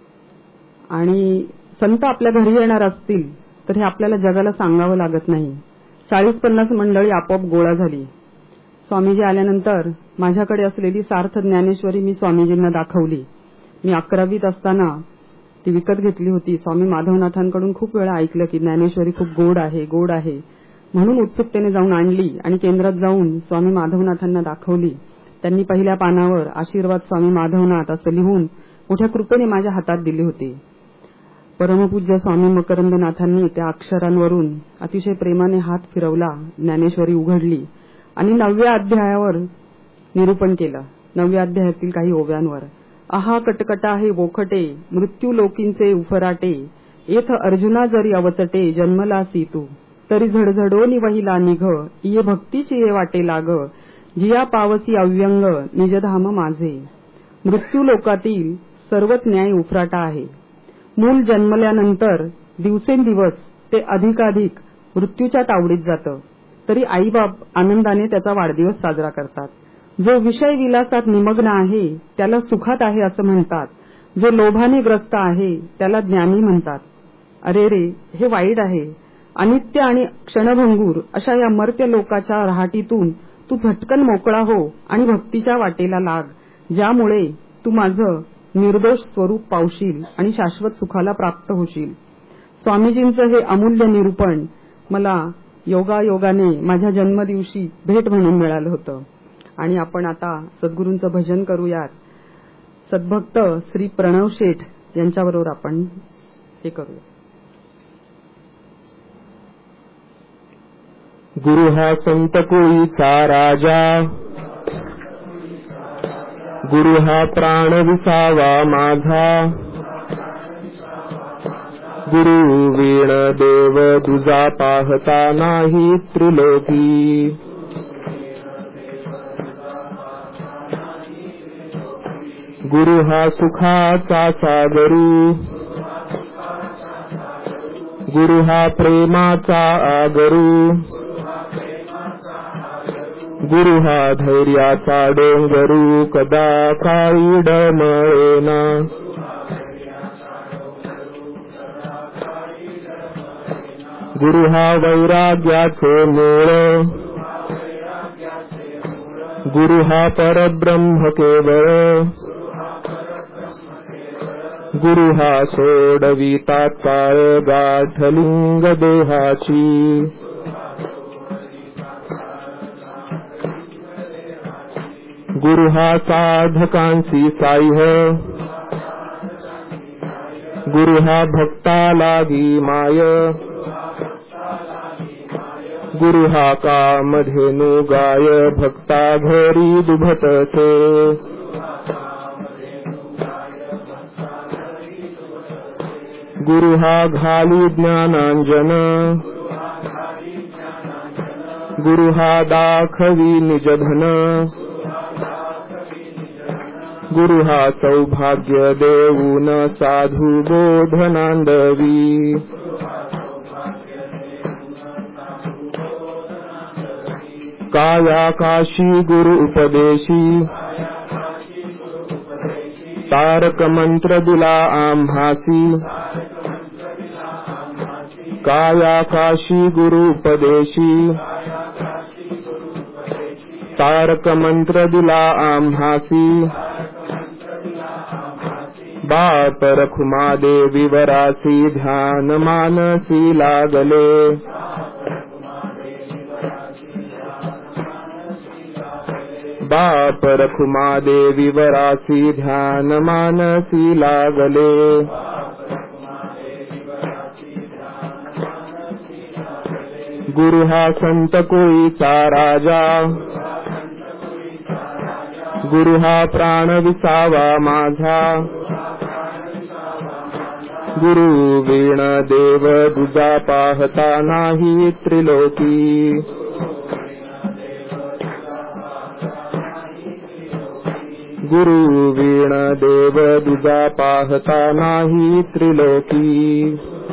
आणि संत आपल्या घरी येणार असतील तर हे आपल्याला जगाला सांगावं लागत नाही. चाळीस पन्नास मंडळी आपोआप गोळा झाली. स्वामीजी आल्यानंतर माझ्याकडे असलेली सार्थ ज्ञानेश्वरी मी स्वामीजींना दाखवली. मी अकरावीत असताना ती विकत घेतली होती. स्वामी माधवनाथांकडून खूप वेळा ऐकलं की ज्ञानेश्वरी खूप गोड आहे गोड आहे म्हणून उत्सुकतेने जाऊन आणली आणि केंद्रात जाऊन स्वामी माधवनाथांना दाखवली. त्यांनी पहिल्या पानावर आशीर्वाद स्वामी माधवनाथ असं लिहून मोठ्या कृपेने माझ्या हातात दिले होते. परमपूज्य स्वामी मकरंदनाथांनी त्या अक्षरांवरून अतिशय प्रेमाने हात फिरवला, ज्ञानेश्वरी उघडली आणि नवव्या अध्यायावर निरूपण केलं. नवव्या अध्यायातील काही ओव्यांवर. आहा कटकटा हे बोखटे मृत्यू लोकींचे उफराटे, येथ अर्जुना जरी अवतटे जन्मलासी तू, तरी झडझडो निवहिला निघ, ये भक्तीची ये वाटे लाग, जिया पावसी अव्यंग निजधाम माझे. मृत्यू लोकातील सर्वच न्याय उफराटा आहे. मूल जन्मल्यानंतर दिवसेंदिवस ते अधिकाधिक मृत्यूच्या तावडीत जातं, तरी आईबाप आनंदाने त्याचा वाढदिवस साजरा करतात. जो विषय विलासात निमग्न आहे त्याला सुखात आहे असं म्हणतात. जो लोभाने ग्रस्त आहे त्याला ज्ञानी म्हणतात. अरे रे, हे वाईट आहे. अनित्य आणि क्षणभंगूर अशा या मर्त्य लोकाच्या रहाटीतून तू झटकन मोकळा हो आणि भक्तीच्या वाटेला लाग, ज्यामुळे तू माझं निर्दोष स्वरूप पावशील आणि शाश्वत सुखाला प्राप्त होशील. स्वामीजींचं हे अमूल्य निरूपण मला योगायोगाने माझ्या जन्मदिवशी भेट म्हणून मिळालं होतं. आणि आपण आता सद्गुरूंचं भजन करूयात. सद्भक्त श्री प्रणव शेठ यांच्याबरोबर आपण हे करूया. गुरु हा संत कोळीचा राजा, गुरु हा प्राण विसावा माझा, गुरु वीण देव दुजा पाहता नाही त्रिलोकी. गुरु हा सुखाचा सागरू, गुरु हा प्रेमाचा आगरू, गुरु हा धैर्याचा डोंगरू, कदा काळी डमळेना. गुरु हा वैराग्याचे मूळ, गुरु हा परब्रह्म केवळ, गुरु हा सोडविता काळ गाठलिंग देहाची. गुरु हा साधकांसी साह्य, गुरु हा भक्ता लागी माय, गुरु हा कामधेनु गाय भक्ता घरी दुभतसे. गुरु हा घाली ज्ञानांजन, गुरु हा दाखवी निजधन, गुरु हा सौभाग्य देऊन साधू बोधनांदवी. कायाकाशी गुरु उपदेशी, तारक मंत्र दिला आम्हासी. कायाकाशी गुरु उपदेशी, तारक मंत्र दिला आम्हासी. बाप रखुमा देवी वरासी ध्यान मानसी लागले. बाप रखुमा देवी वरासी ध्यान मानसी लागले. गुरु हा संत कोईचा राजा, गुरु हा प्राण विसावा माझा. गुरु वीण देव दुजा पाहता नाही त्रिलोकी. गुरु वीण देव दुजा पाहता नाही त्रिलोकी.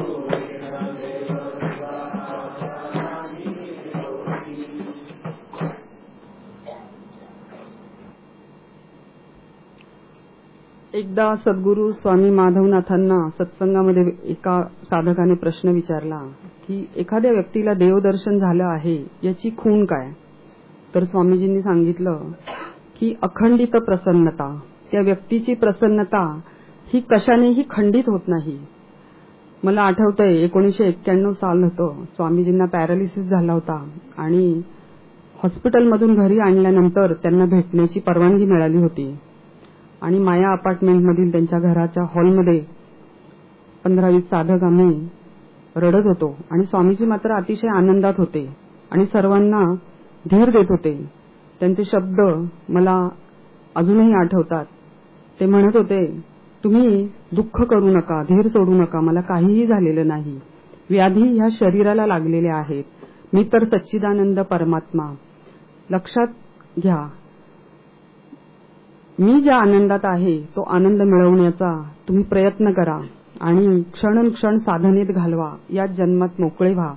एकदा सद्गुरू स्वामी माधवनाथांना सत्संगामध्ये एका साधकाने प्रश्न विचारला की एखाद्या व्यक्तीला देवदर्शन झालं आहे याची खूण काय. तर स्वामीजींनी सांगितलं की अखंडित प्रसन्नता. त्या व्यक्तीची प्रसन्नता ही कशानेही खंडित होत नाही. मला आठवतंय एकोणीसशे एक्क्याण्णव साल होतं. स्वामीजींना पॅरालिसिस झाला होता आणि हॉस्पिटलमधून घरी आणल्यानंतर त्यांना भेटण्याची परवानगी मिळाली होती आणि माया अपार्टमेंटमधील त्यांच्या घराच्या हॉलमध्ये पंधरा वीस साधक आम्ही रडत होतो आणि स्वामीजी मात्र अतिशय आनंदात होते आणि सर्वांना धीर देत होते. त्यांचे शब्द मला अजूनही आठवतात. ते म्हणत होते, तुम्ही दुःख करू नका, धीर सोडू नका, मला काहीही झालेलं नाही. व्याधी ह्या शरीराला लागलेल्या आहेत, मी तर सच्चिदानंद परमात्मा. लक्षात घ्या, मी ज्या आनंदात आहे तो आनंद मिळवण्याचा तुम्ही प्रयत्न करा आणि क्षण क्षण साधनेत घालवा. या जन्मात मोकळे व्हा.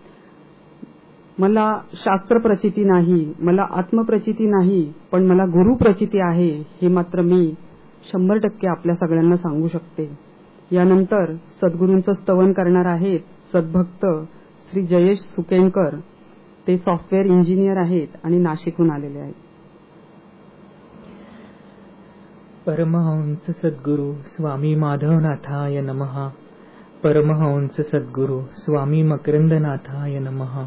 मला शास्त्र प्रचिती नाही, मला आत्मप्रचिती नाही, पण मला गुरु प्रचिती आहे हे मात्र मी शंभर टक्के आपल्या सगळ्यांना सांगू शकते. यानंतर सद्गुरूंचं स्तवन करणार आहेत सद्भक्त श्री जयेश सुकेनकर. ते सॉफ्टवेअर इंजिनियर आहेत आणि नाशिकहून आलेले आहेत. परमहंस सद्गुरु स्वामी माधवनाथाय नमः. परमहंस सद्गुरु स्वामी मकरंदनाथाय नमः.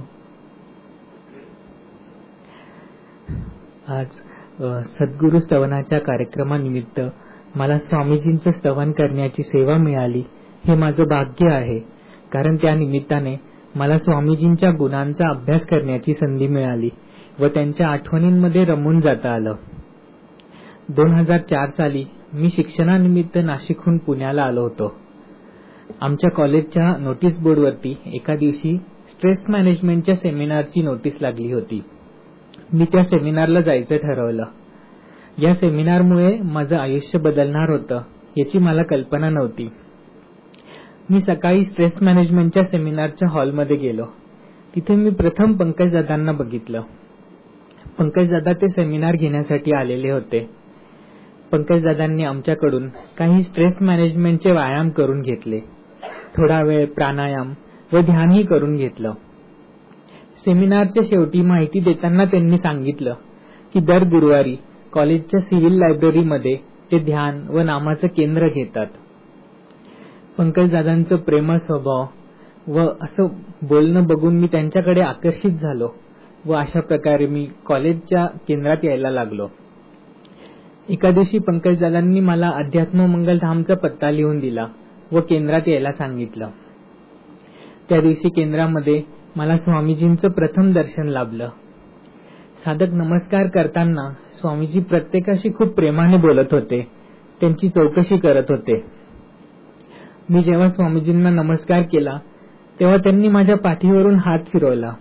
आज सद्गुरु स्तवनाच्या कार्यक्रमानिमित्त मला स्वामीजींचं स्तवन करण्याची सेवा मिळाली हे माझं भाग्य आहे. कारण त्या निमित्ताने मला स्वामीजींच्या गुणांचा अभ्यास करण्याची संधी मिळाली व त्यांच्या आठवणींमध्ये रमून जाता आलं. दोन हजार चार साली मी शिक्षणानिमित्त नाशिकहून पुण्याला आलो होतो. आमच्या कॉलेजच्या नोटीस बोर्डवरती एका दिवशी स्ट्रेस मॅनेजमेंटच्या सेमिनारची नोटीस लागली होती. मी त्या सेमिनारला जायचं ठरवलं. या सेमिनारमुळे माझं आयुष्य बदलणार होतं याची मला कल्पना नव्हती. मी सकाळी स्ट्रेस मॅनेजमेंटच्या सेमिनारच्या हॉलमध्ये गेलो. तिथे मी प्रथम पंकजदादांना बघितलं. पंकजदादा ते सेमिनार घेण्यासाठी आलेले होते. पंकजदादांनी आमच्याकडून काही स्ट्रेस मॅनेजमेंटचे व्यायाम करून घेतले. थोडा वेळ प्राणायाम व ध्यानही करून घेतलं. सेमिनारच्या शेवटी माहिती देताना त्यांनी सांगितलं की दर गुरुवारी कॉलेजच्या सिव्हिल लायब्ररीमध्ये ते ध्यान व नामाचं केंद्र घेतात. पंकजदादांचं प्रेमळ स्वभाव व असं बोलणं बघून मी त्यांच्याकडे आकर्षित झालो व अशा प्रकारे मी कॉलेजच्या केंद्रात यायला लागलो. एका दिवशी पंकजदादांनी मला अध्यात्म मंगलधामचा पत्ता लिहून दिला व केंद्रात यायला सांगितलं. त्या दिवशी केंद्रामध्ये मला स्वामीजींचं प्रथम दर्शन लाभलं. साधक नमस्कार करताना स्वामीजी प्रत्येकाशी खूप प्रेमाने बोलत होते, त्यांची चौकशी करत होते. मी जेव्हा स्वामीजींना नमस्कार केला तेव्हा त्यांनी माझ्या पाठीवरून हात फिरवला.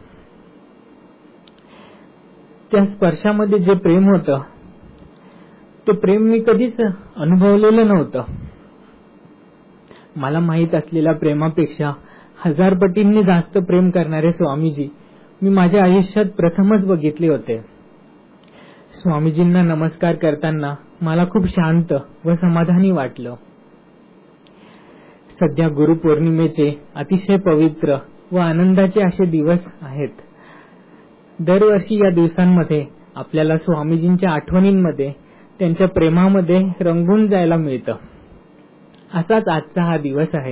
त्या स्पर्शामध्ये जे प्रेम होतं ते प्रेम मी कधीच अनुभवलेलं नव्हतं. मला माहीत असलेल्या प्रेमापेक्षा हजार पटींनी जास्त प्रेम करणारे स्वामीजी मी माझ्या आयुष्यात प्रथमच बघितले होते. स्वामीजींना नमस्कार करताना मला खूप शांत व समाधानी वाटलं. सध्या गुरुपौर्णिमेचे अतिशय पवित्र व आनंदाचे असे दिवस आहेत. दरवर्षी या दिवसांमध्ये आपल्याला स्वामीजींच्या आठवणींमध्ये त्यांच्या प्रेमामध्ये रंगून जायला मिळतं. असाच आजचा हा दिवस आहे.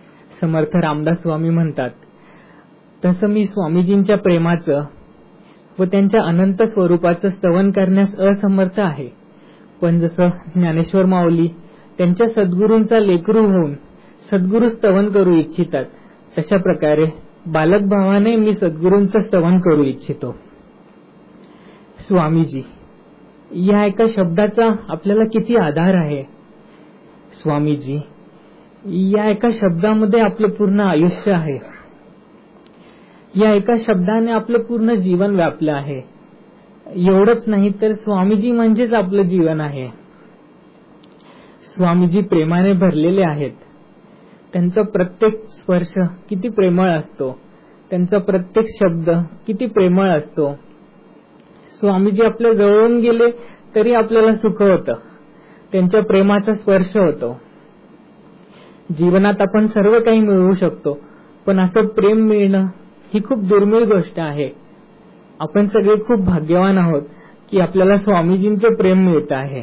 समर्थ रामदास स्वामी म्हणतात, तसं मी स्वामीजींच्या प्रेमाचं व त्यांच्या अनंत स्वरूपाचं स्तवन करण्यास असमर्थ आहे. पण जसं ज्ञानेश्वर माऊली त्यांच्या सद्गुरूंचा लेकरू होऊन सद्गुरू स्तवन करू इच्छितात, तशा प्रकारे बालक भावाने मी सद्गुरूंचं स्तवन करू इच्छितो. स्वामीजी या एका शब्दाचा आपल्याला किती आधार आहे. स्वामीजी या एका शब्दामध्ये आपलं पूर्ण आयुष्य आहे. या एका शब्दाने आपलं पूर्ण जीवन व्यापलं आहे. एवढंच नाही तर स्वामीजी म्हणजेच आपलं जीवन आहे. स्वामीजी प्रेमाने भरलेले आहेत. त्यांचा प्रत्येक स्पर्श किती प्रेमळ असतो, त्यांचा प्रत्येक शब्द किती प्रेमळ असतो. स्वामीजी आपल्या जवळून गेले तरी आपल्याला सुख होतं, त्यांच्या प्रेमाचा स्पर्श होतो. जीवनात आपण सर्व काही मिळवू शकतो, पण असं प्रेम मिळणं ही खूप दुर्मिळ गोष्ट आहे. आपण सगळे खूप भाग्यवान आहोत की आपल्याला स्वामीजींचं प्रेम मिळत आहे.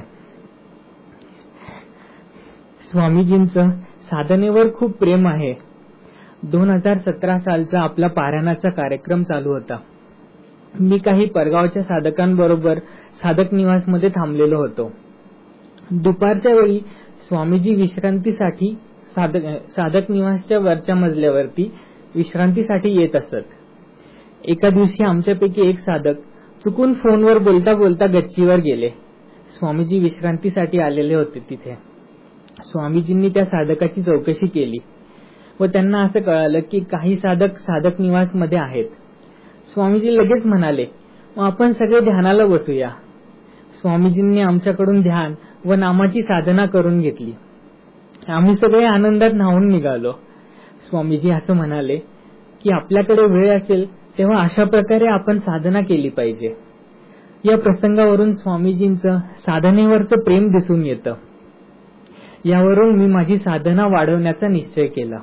स्वामीजींचं साधनेवर खूप प्रेम आहे. दोन हजार सतरा सालचा आपला पारायणाचा कार्यक्रम चालू होता. मी काही परगावच्या साधकांबरोबर साधक निवासमध्ये थांबलेलो होतो. दुपारच्या वेळी स्वामीजी विश्रांतीसाठी साधक साधक निवासच्या वरच्या मजल्यावरती विश्रांतीसाठी येत असत. एका दिवशी आमच्यापैकी एक साधक चुकून फोनवर बोलता बोलता गच्चीवर गेले. स्वामीजी विश्रांतीसाठी आलेले होते तिथे. स्वामीजींनी त्या साधकाची चौकशी केली व त्यांना असं कळालं की काही साधक साधक निवास मध्ये आहेत. स्वामीजी लगेच म्हणाले, मग आपण सगळे ध्यानाला बसूया. स्वामीजींनी आमच्याकडून ध्यान व नामाची साधना करून घेतली. आम्ही सगळे आनंदात न्हावून निघालो. स्वामीजी असं म्हणाले की आपल्याकडे वेळ असेल तेव्हा अशा प्रकारे आपण साधना केली पाहिजे. या प्रसंगावरून स्वामीजींचं साधनेवरचं प्रेम दिसून येतं. यावरून मी माझी साधना वाढवण्याचा निश्चय केला.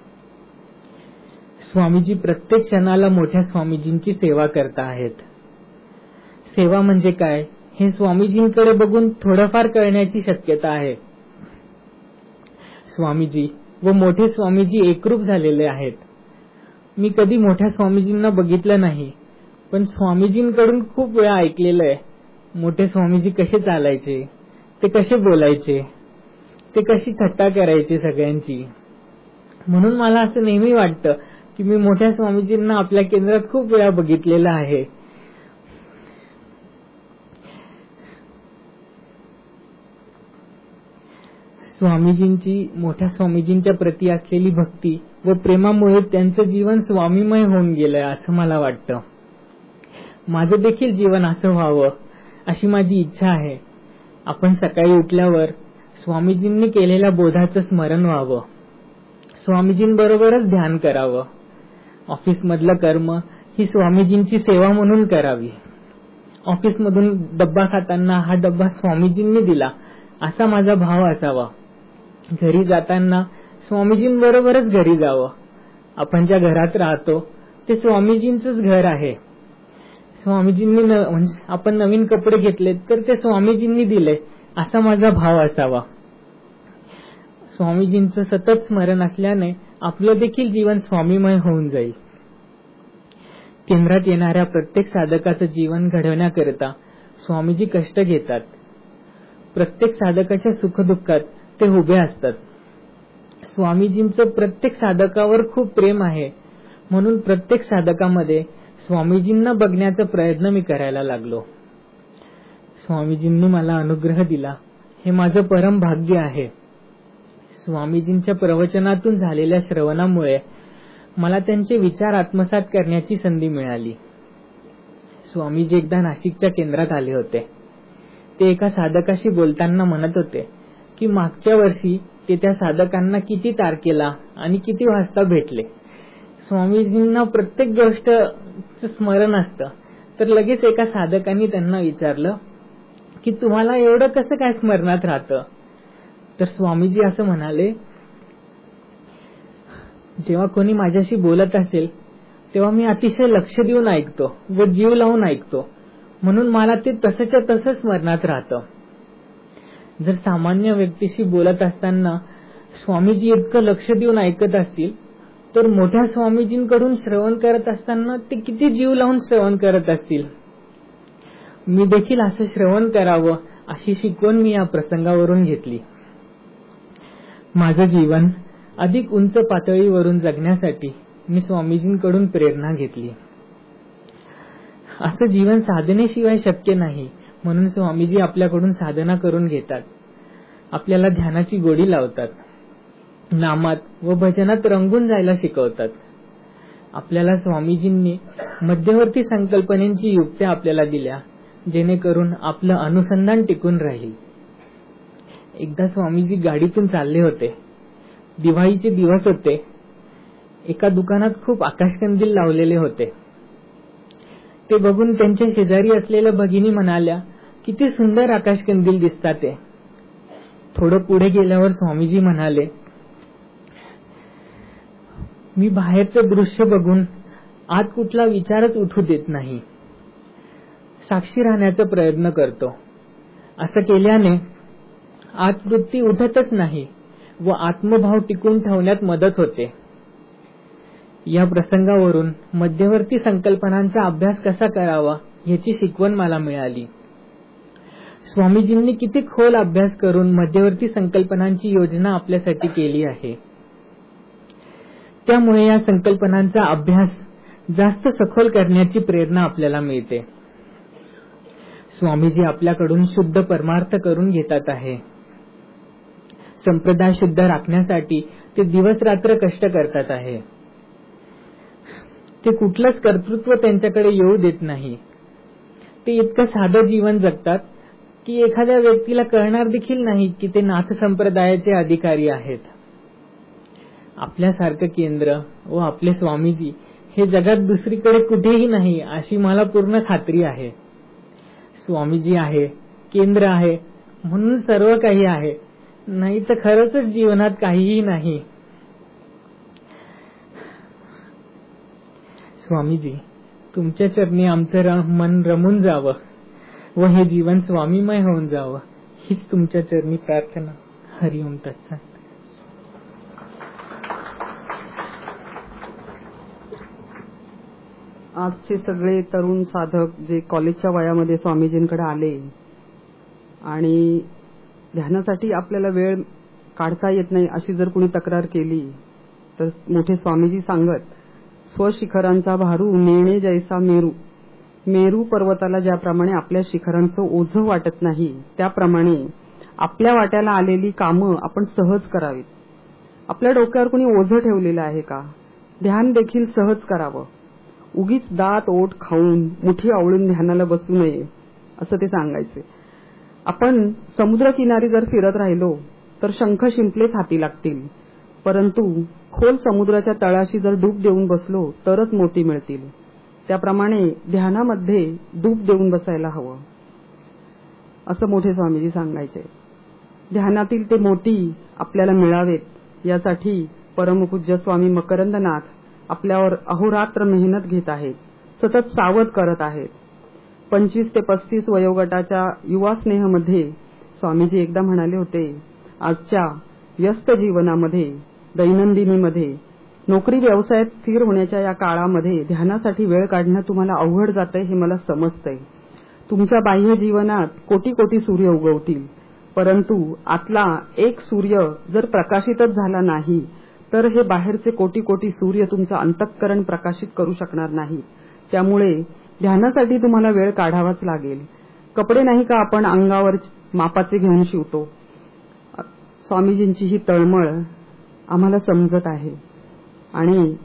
स्वामीजी प्रत्येक क्षणाला मोठ्या स्वामीजींची सेवा करता आहेत. सेवा म्हणजे काय हे स्वामीजींकडे बघून थोडंफार कळण्याची शक्यता आहे. स्वामीजी व मोठे स्वामीजी एकरूप झालेले आहेत. मी कधी मोठ्या स्वामीजींना बघितलं नाही, पण स्वामीजींकडून खूप वेळा ऐकलेलं आहे. मोठे स्वामीजी कसे चालायचे, ते कसे बोलायचे, ते कशी थट्टा करायचे सगळ्यांची. म्हणून मला असं नेहमी वाटतं की मी मोठ्या स्वामीजींना आपल्या केंद्रात खूप वेळा बघितलेलं आहे. स्वामीजींची मोठ्या स्वामीजींच्या प्रती असलेली भक्ती व प्रेमामुळे त्यांचं जीवन स्वामीमय होऊन गेलंय असं मला वाटतं. माझं देखील जीवन असं व्हावं अशी माझी इच्छा आहे. आपण सकाळी उठल्यावर स्वामीजींनी केलेल्या बोधाचं स्मरण व्हावं, स्वामीजींबरोबरच ध्यान करावं. ऑफिसमधलं कर्म ही स्वामीजींची सेवा म्हणून करावी. ऑफिसमधून डब्बा खाताना हा डब्बा स्वामीजींनी दिला असा माझा भाव असावा. घरी जाताना स्वामीजींबरोबरच घरी जावं. आपण ज्या घरात राहतो ते स्वामीजींचंच घर आहे. स्वामीजींनी म्हणजे आपण नवीन कपडे घेतलेत तर ते स्वामीजींनी दिले असा माझा भाव असावा. स्वामीजींचं सतत स्मरण असल्याने आपलं देखील जीवन स्वामीमय होऊन जाईल. केंद्रात येणाऱ्या प्रत्येक साधकाचं जीवन घडवण्याकरिता स्वामीजी कष्ट घेतात. प्रत्येक साधकाच्या सुखदुःखात ते उभे असतात. स्वामीजींचं प्रत्येक साधकावर खूप प्रेम आहे, म्हणून प्रत्येक साधकामध्ये स्वामीजींना बघण्याचा प्रयत्न मी करायला लागलो. स्वामीजींनी मला अनुग्रह दिला हे माझं परम भाग्य आहे. स्वामीजींच्या प्रवचनातून झालेल्या श्रवणामुळे मला त्यांचे विचार आत्मसात करण्याची संधी मिळाली. स्वामीजी एकदा नाशिकच्या केंद्रात आले होते. ते एका साधकाशी बोलताना म्हणत होते की मागच्या वर्षी ते त्या साधकांना किती तारखेला आणि किती वाजता भेटले. स्वामीजींना प्रत्येक गोष्ट स्मरण असतं. तर लगेच एका साधकांनी त्यांना विचारलं की तुम्हाला एवढं कसं काय स्मरणात राहतं. तर स्वामीजी असं म्हणाले, जेव्हा कोणी माझ्याशी बोलत असेल तेव्हा मी अतिशय लक्ष देऊन ऐकतो व जीव लावून ऐकतो, म्हणून मला ते तसंच्या तसं स्मरणात राहतं. जर सामान्य व्यक्तीशी बोलत असताना स्वामीजी इतकं लक्ष देऊन ऐकत असतील तर मोठ्या स्वामीजींकडून श्रवण करत असताना ते किती जीव लावून श्रवण करत असतील मी देखील असं श्रवण करावं अशी शिकवण मी या प्रसंगावरून घेतली. माझं जीवन अधिक उंच पातळीवरून जगण्यासाठी मी स्वामीजींकडून प्रेरणा घेतली. असं जीवन साधनेशिवाय शक्य नाही, म्हणून स्वामीजी आपल्याकडून साधना करून घेतात. आपल्याला ध्यानाची गोडी लावतात, नामात व भजनात रंगून जायला शिकवतात. आपल्याला स्वामीजींनी मध्यवर्ती संकल्पनेची युक्त्या आपल्याला दिल्या, जेणेकरून आपलं अनुसंधान टिकून राहील. एकदा स्वामीजी गाडीतून चालले होते. दिवाळीचे दिवस होते. एका दुकानात खूप आकाशकंदील लावलेले होते. ते बघून त्यांच्या शेजारी असलेल्या भगिनी म्हणाल्या, किती सुंदर आकाशकंदील दिसतात ते. थोडं पुढे गेल्यावर स्वामीजी म्हणाले, मी बाहेरचं दृश्य बघून आत कुठला विचारच उठू देत नाही. साक्षी राहण्याचा प्रयत्न करतो. असं केल्याने आत वृत्ती उठतच नाही व आत्मभाव टिकून ठेवण्यात मदत होते. या प्रसंगावरून मध्यवर्ती संकल्पनांचा अभ्यास कसा करावा याची शिकवण मला मिळाली. स्वामीजींनी किती खोल अभ्यास करून मध्यवर्ती संकल्पनांची योजना आपल्यासाठी केली आहे. त्यामुळे या संकल्पनांचा अभ्यास जास्त सखोल करण्याची प्रेरणा आपल्याला मिळते. स्वामीजी आपल्याकडून शुद्ध परमार्थ करून घेतात आहे. संप्रदाय शुद्ध राखण्यासाठी ते दिवस रात्र कष्ट करतात आहे. ते कुठलंच कर्तृत्व त्यांच्याकडे येऊ देत नाही. ते इतकं साधं जीवन जगतात की एखाद्या व्यक्तीला कळणार देखील नाही की ते नाथ संप्रदायाचे अधिकारी आहेत. आपल्यासारखं केंद्र व आपले स्वामीजी हे जगात दुसरीकडे कुठेही नाही अशी मला पूर्ण खात्री आहे. स्वामीजी आहे, केंद्र आहे, म्हणून सर्व काही आहे, नाही तर खरंच जीवनात काहीही नाही. स्वामीजी, तुमच्या चरणी आमचं मन रमून जावं व हे जीवन स्वामीमय होऊन जावं, हीच तुमच्या चरणी प्रार्थना. हरिओम तत्सत. आजचे सगळे तरुण साधक जे कॉलेजच्या वयामध्ये स्वामीजींकडे आले आणि ध्यानासाठी आपल्याला वेळ काढता येत नाही अशी जर कुणी तक्रार केली तर मोठे स्वामीजी सांगत, स्वशिखरांचा भारू नेणे जैसा मेरू. मेरू पर्वताला ज्याप्रमाणे आपल्या शिखरांचं ओझं वाटत नाही, त्याप्रमाणे आपल्या वाट्याला आलेली कामं आपण सहज करावीत. आपल्या डोक्यावर कुणी ओझं ठेवलेलं आहे का? ध्यान देखील सहज करावं. उगीच दात ओठ खाऊन मुठी आवळून ध्यानाला बसू नये असं ते सांगायचे. आपण समुद्रकिनारी जर फिरत राहिलो तर शंख शिंपलेच हाती लागतील, परंतु खोल समुद्राच्या तळाशी जर डूब देऊन बसलो तरच मोती मिळतील. त्याप्रमाणे ध्यानामध्ये डूब देऊन बसायला हवं असं मोठे स्वामीजी सांगायचे. ध्यानातील ते मोती आपल्याला मिळावेत यासाठी परमपूज्य स्वामी मकरंदनाथ आपल्यावर अहोरात्र मेहनत घेत आहेत, सतत सावध करत आहेत. पंचवीस ते पस्तीस वयोगटाच्या युवा स्नेहमध्ये स्वामीजी एकदा म्हणाले होते, आजच्या व्यस्त जीवनामध्ये, दैनंदिनीमध्ये, नोकरी व्यवसायात स्थिर होण्याच्या या काळामध्ये ध्यानासाठी वेळ काढणं तुम्हाला अवघड जातंय हे मला समजतंय. तुमच्या बाह्य जीवनात कोटी कोटी सूर्य उगवतील, परंतु आतला एक सूर्य जर प्रकाशितच झाला नाही तर हे बाहेरचे कोटी कोटी सूर्य तुमचं अंतःकरण प्रकाशित करू शकणार नाही. त्यामुळे ध्यानासाठी तुम्हाला वेळ काढावाच लागेल. कपडे नाही का आपण अंगावर मापाचे घेऊन शिवतो. स्वामीजींची ही तळमळ आम्हाला समजत आहे आणि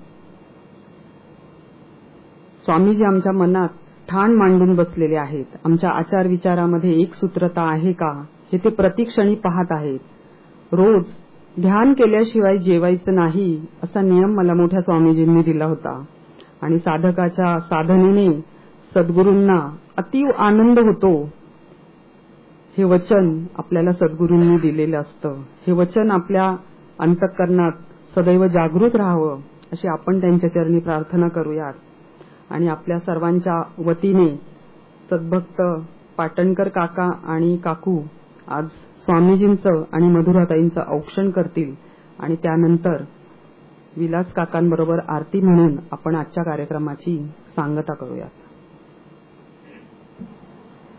स्वामीजी आमच्या मनात ठाण मांडून बसलेले आहेत. आमच्या आचार विचारामध्ये एक सूत्रता आहे का हे ते प्रतिक्षणी पाहत आहेत. रोज ध्यान केल्याशिवाय जेवायचं नाही असा नियम मला मोठ्या स्वामीजींनी दिला होता आणि साधकाच्या साधनेने सद्गुरूंना अतीव आनंद होतो हे वचन आपल्याला सद्गुरूंनी दिलेलं असतं. हे वचन आपल्या अंतःकरणात सदैव जागृत राहावं अशी आपण त्यांच्या चरणी प्रार्थना करूयात. आणि आपल्या सर्वांच्या वतीने सद्भक्त पाटणकर काका आणि काकू आज स्वामीजींचं आणि मधुराताईंचं औक्षण करतील आणि त्यानंतर विलास काकांबरोबर आरती म्हणून आपण आजच्या कार्यक्रमाची सांगता करूयात.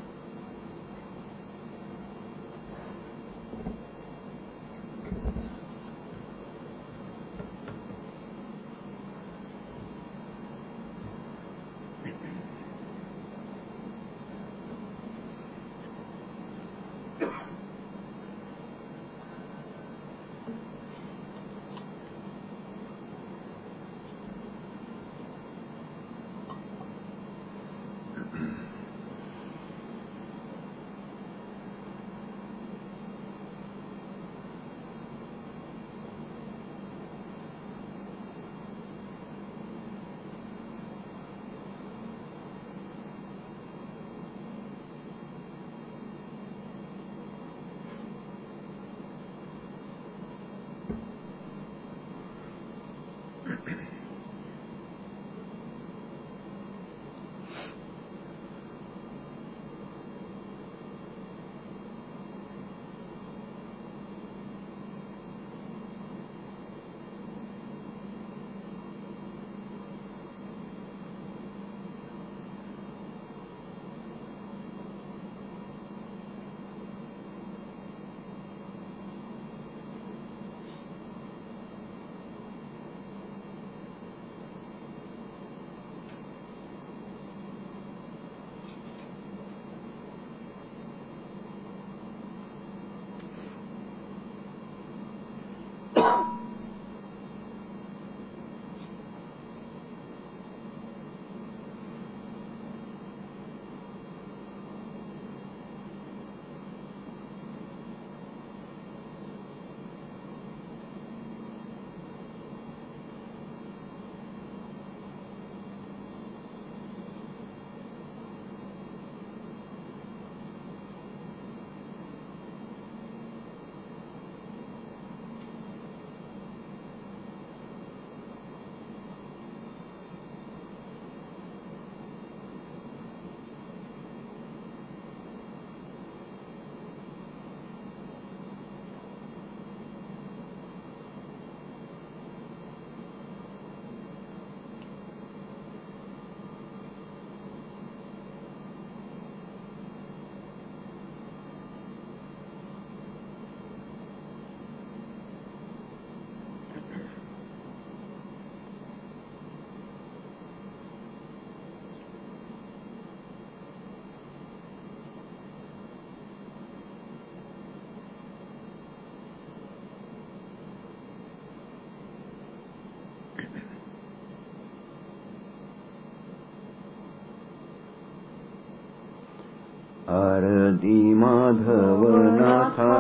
आरती माधव नाथा,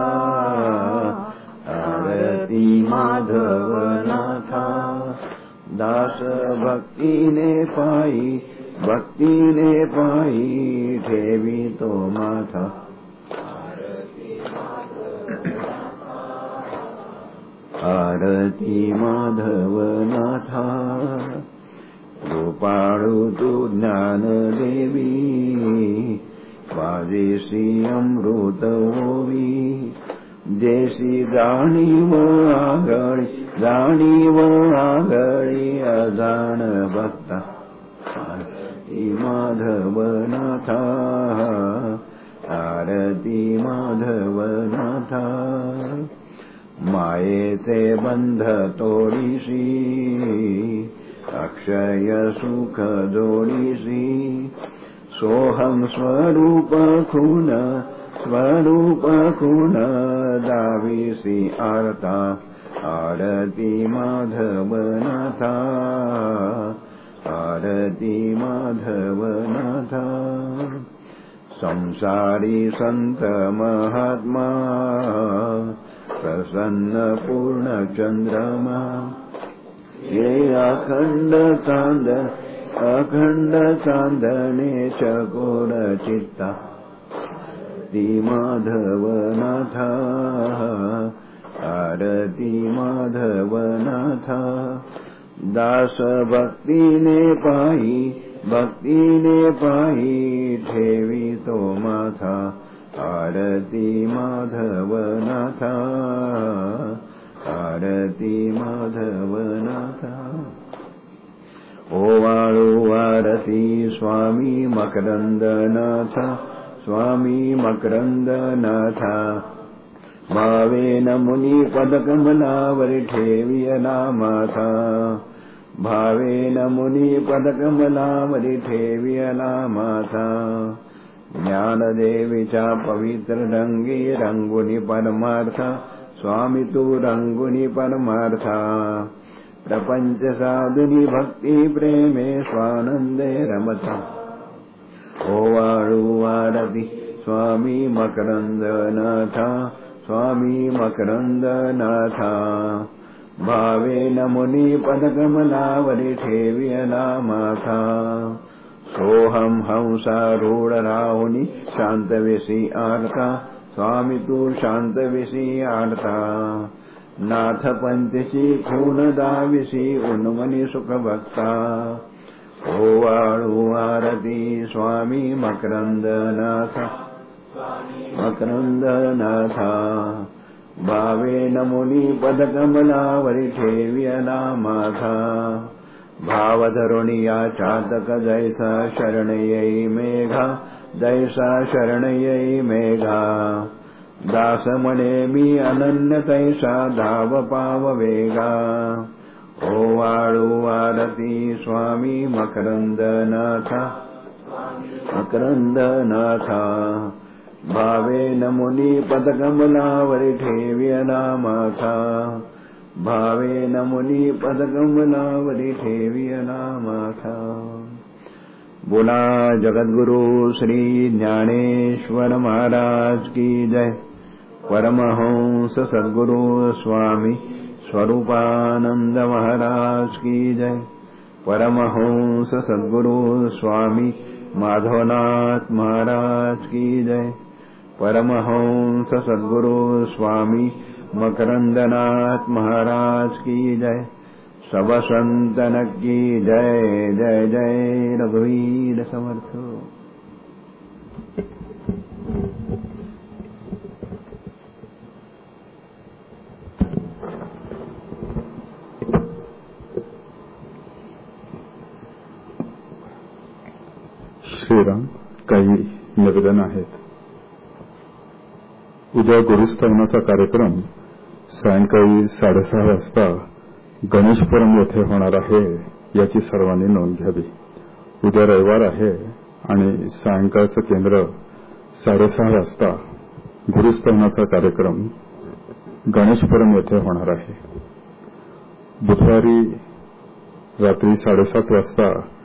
आरती माधव नाथा, दास भक्तीने पायी, भक्तीने पायी ठेवी तो माथा, आरती माधव नाथा, गोपाळू तू ज्ञान देवी, वाजेशी अमृत होवी, देशी जाणीव आगळी, जाणीव आगळी अजाण भक्ता, आरती माधव नाथा, आरती माधव नाथा, मायेचे बंध तोडीशी, अक्षय सुख जोडीशी, सोहम स्वरूप खून, स्वरूप खून दावीसी आरता, आरती माधव नाथा, आरती माधव नाथा, संसारी संत महात्मा, प्रसन्न पूर्ण चंद्रमा, ये अखंड चांद, अखंड चांदणे चकोर चित्ता, आरती माधव नाथा, आरती माधव नाथा, दास भक्तीने पायी, भक्तीने पायी ठेवी तो माथा, आरती माधव नाथा, आरती माधव नाथा, ओवाळू आरती स्वामी मकरंदनाथा, स्वामी मकरंदनाथा, भावेन मुनी पदकमलावरी ठेवियला माथा, भावेन मुनी पदकमलावरी ठेवियला माथा, ज्ञानदेवीच्या पवित्र रंगी रंगुनी परमार्था, स्वामी तू रंगुनी परमार्था, प्रपंच साधुनी भक्ती प्रेमे स्वानंदे रमता, ओवाळू आरती स्वामी मकरंदनाथा, स्वामी मकरंदनाथा, भावेन मुनी पदकमलावरी ठेवियला माथा, सोहम हंसारूढ राहुनी शांतविसी आरता, स्वामी तू शांतविसी आरता, नाथ पंथीची खून दाविसी उन्मनी सुख भक्ता, ओवाळू आरती स्वामी मकरंदनाथा, मकरंदनाथा, भावेन मुनी पदकमलावरी ठेवियला माथा, भावधरुणिया चातक जैसा शरणयै मेघा, जैसा शरणयै मेघा, दास म्हणे मी अनन्य तैसा धाव पाव वेगा, ओवाळू आरती स्वामी मकरंदनाथा, मकरंदनाथा, भावेन मुनी पदकमलावरी ठेवियला माथा, भावेन मुनी पदकमलावरी ठेवियला माथा। बोला जगद्गुरु श्री ज्ञानेश्वर महाराज की जय। परमहंस सद्गुरु स्वामी स्वरूपानंद महाराज की जय। परमहंस सद्गुरु स्वामी माधवनाथ महाराज की जय। परमहंस सद्गुरु स्वामी मकरंदनाथ महाराज की जय। सब संतन की जय जय जय। रघुवीर समर्थ। श्रीराम, काही निवेदन आहेत। उद्या गुरुस्थानाचा कार्यक्रम सायंकाळी साडेसहा वाजता गणेशपुरम येथे होणार आहे, याची सर्वांनी नोंद घ्यावी। उद्या रविवार आहे आणि सायंकाळचं केंद्र साडेसहा वाजता गुरुस्थानाचा कार्यक्रम गणेशपुरम येथे होणार आहे। बुधवारी रात्री साडेसात वाजता